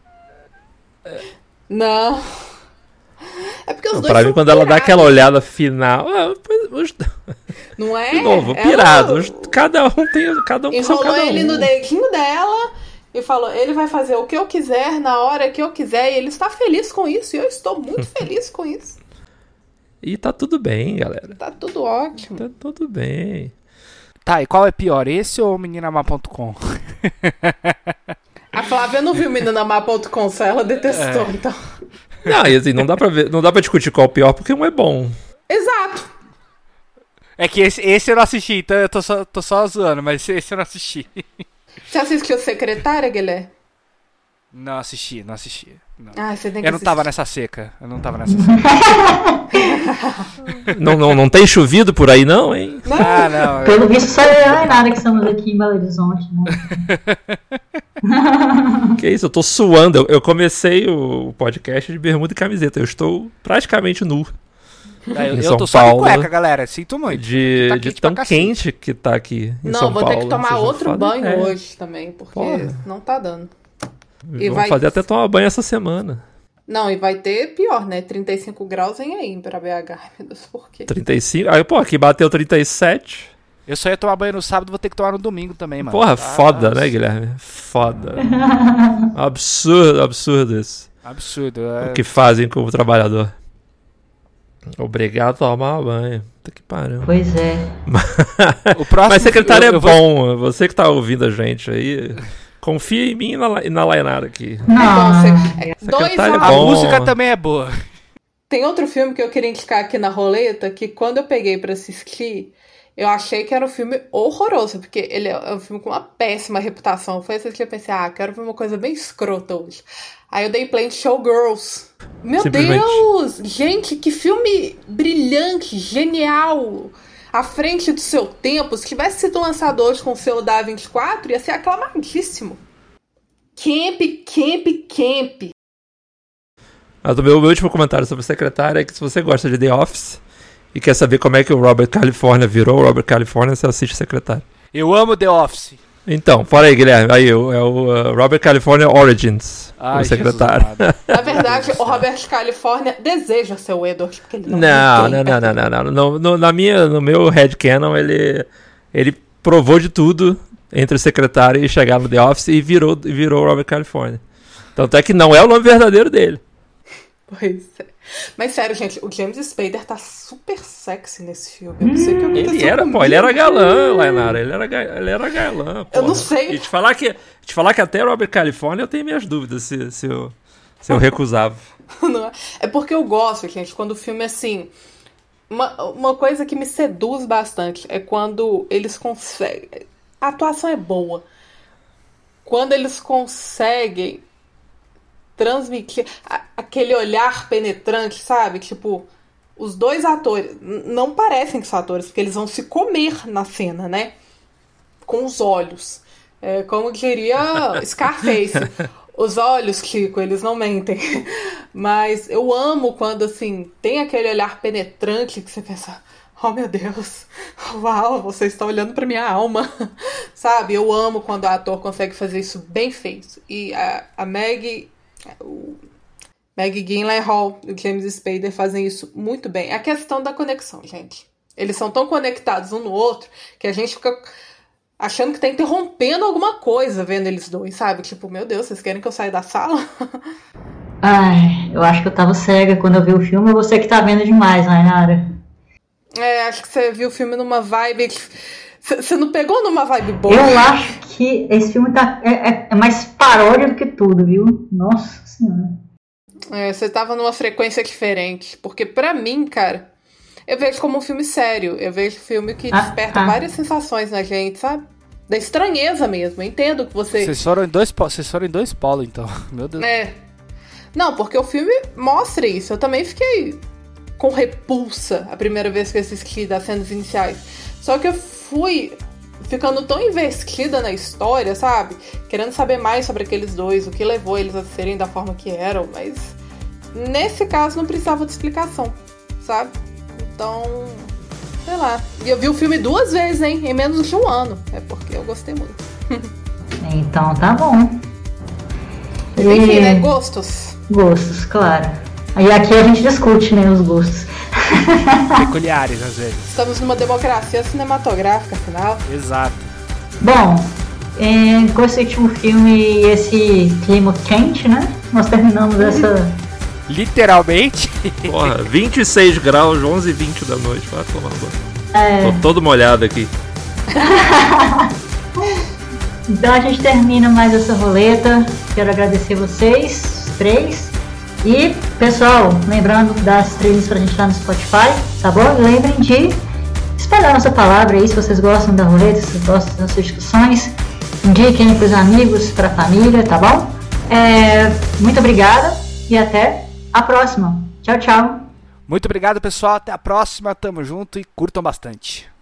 Não. É porque os Não, dois pra são mim, quando ela dá pirados, aquela olhada final. ah, os- Não é? de novo, Ela pirados. Cada um tem. Cada um com seu enrolou cada ele um. no dedinho dela e falou, ele vai fazer o que eu quiser, na hora que eu quiser. E ele está feliz com isso. E eu estou muito feliz com isso. E tá tudo bem, galera. Tá tudo ótimo. Tá tudo bem. Tá, e qual é pior, esse ou meninamar ponto com? A Flávia não viu meninamar ponto com, só ela detestou, É. então. Não, e assim, não dá pra ver, não dá pra discutir qual é o pior, porque um é bom. Exato. É que esse, esse eu não assisti, então eu tô só, tô só zoando, mas esse eu não assisti. Você assistiu Secretária, Guilherme? Não assisti, não assisti. Não. Ah, você tem que Eu não tava assistir. nessa seca, eu não tava nessa seca. Não, não, não tem chovido por aí, não, hein? Ah, não. eu- Pelo visto, só eu e a Nara que estamos aqui em Belo Horizonte, né? Que isso, eu tô suando. Eu, eu comecei o podcast de bermuda e camiseta. Eu estou praticamente nu. Ah, eu, Em eu São tô só de Paulo, cueca, galera, sinto muito. De, Tá de quente tão pra cacete. quente que tá aqui em Não, São vou Paulo. ter que tomar Vocês não outro fazem banho ideia. hoje também, porque Porra. não tá dando. E Vamos vai- fazer até tomar banho essa semana. Não, e vai ter pior, né? trinta e cinco graus vem aí pra B H. Ai, meu Deus, por quê? trinta e cinco. Aí, pô, aqui bateu trinta e sete. Eu só ia tomar banho no sábado, vou ter que tomar no domingo também, mano. Porra, Tá- foda, né, Guilherme? Foda. Absurdo, absurdo isso. Absurdo. É... O que fazem com o trabalhador. Obrigado a tomar banho. Puta que pariu. Pois é. O próximo Mas secretário eu- é eu vou- bom. Você que tá ouvindo a gente aí, Confia em mim e na, e na Lainara aqui. Não. É bom ser- é, dois Secretário é A bom. música também é boa. Tem outro filme que eu queria indicar aqui na roleta, que quando eu peguei pra assistir, eu achei que era um filme horroroso, porque ele é um filme com uma péssima reputação. Foi assim que eu pensei, ah, quero ver uma coisa bem escrota hoje. Aí eu dei play em Showgirls. Meu Simplesmente. Deus! Gente, que filme brilhante, genial! À frente do seu tempo. Se tivesse sido lançado hoje com o seu Da vinte e quatro, ia ser aclamadíssimo. Camp, camp, camp. Ah, do meu, meu último comentário sobre Secretária é que se você gosta de The Office e quer saber como é que o Robert California virou o Robert California, você assiste Secretária. Eu amo The Office. Então, fala aí, Guilherme. Aí, o- é o uh, Robert California Origins, Ai, o secretário. Jesus amado. Na verdade, o Robert California deseja ser o Edward, porque ele não Não, tem não, não, perto não, dele. não, não. No, no- na minha, no meu headcanon, ele, ele provou de tudo entre o secretário e chegar no The Office e virou, e virou o Robert California. Tanto é que não é o nome verdadeiro dele. Pois é. Mas sério, gente, o James Spader tá super sexy nesse filme. Eu não sei o que aconteceu Ele era, comigo. pô, ele era galã, Lainara. Ele era, ga- ele era galã, pô. Eu não sei. E te falar que, te falar que até Robert California eu tenho minhas dúvidas se, se, eu, se eu recusava. Não é? É porque eu gosto, gente, quando o filme é assim. Uma, uma coisa que me seduz bastante é quando eles conseguem. A atuação é boa. Quando eles conseguem transmitir a- aquele olhar penetrante, sabe? Tipo, os dois atores n- não parecem que são atores, porque eles vão se comer na cena, né? Com os olhos. É, como diria Scarface. Os olhos, Kiko, eles não mentem. Mas eu amo quando, assim, tem aquele olhar penetrante que você pensa, oh meu Deus, uau, você está olhando pra minha alma. Sabe? Eu amo quando o ator consegue fazer isso bem feito. E a, a Maggie, o Maggie Gyllenhaal e o James Spader fazem isso muito bem. É a questão da conexão, gente. Eles são tão conectados um no outro que a gente fica achando que tá interrompendo alguma coisa vendo eles dois, sabe? Tipo, meu Deus, vocês querem que eu saia da sala? Ai, eu acho que eu tava cega quando eu vi o filme, você que tá vendo demais, Lainara. É, acho que você viu o filme numa vibe... Você não pegou numa vibe boa? Eu acho que esse filme tá, é, é- é mais paródia do que tudo, viu? Nossa senhora. É, você tava numa frequência diferente. Porque pra mim, cara, eu vejo como um filme sério. Eu vejo um filme que Ah, desperta ah. várias sensações na gente, sabe? Da estranheza mesmo. Eu entendo que você... Vocês foram em dois, po- vocês foram em dois polos, então. Meu Deus. É. Não, porque o filme mostra isso. Eu também fiquei com repulsa a primeira vez que eu assisti das cenas iniciais. Só que eu fui ficando tão investida na história, sabe? Querendo saber mais sobre aqueles dois, o que levou eles a serem da forma que eram, mas nesse caso não precisava de explicação, sabe? Então, sei lá. E eu vi o filme duas vezes, hein? Em menos de um ano. É porque eu gostei muito. Então tá bom. Enfim, E- né? Gostos. Gostos, claro. E aqui a gente discute, né, os gostos. Peculiares, às vezes. Estamos numa democracia cinematográfica, afinal. Exato. Bom, é, com esse último filme e esse clima quente, né? Nós terminamos essa. Literalmente. Porra, vinte e seis graus, onze e vinte da noite. Vai tomar banho. É, Tô todo molhado aqui. então a gente termina mais essa roleta. Quero agradecer vocês, os três. E, pessoal, lembrando das trilhas pra gente lá no Spotify, tá bom? E lembrem de espalhar nossa palavra aí, se vocês gostam da roleta, se vocês gostam das nossas discussões. Indiquem pros amigos, pra família, tá bom? É, muito obrigada e até a próxima. Tchau, tchau. Muito obrigado, pessoal. Até a próxima. Tamo junto e curtam bastante.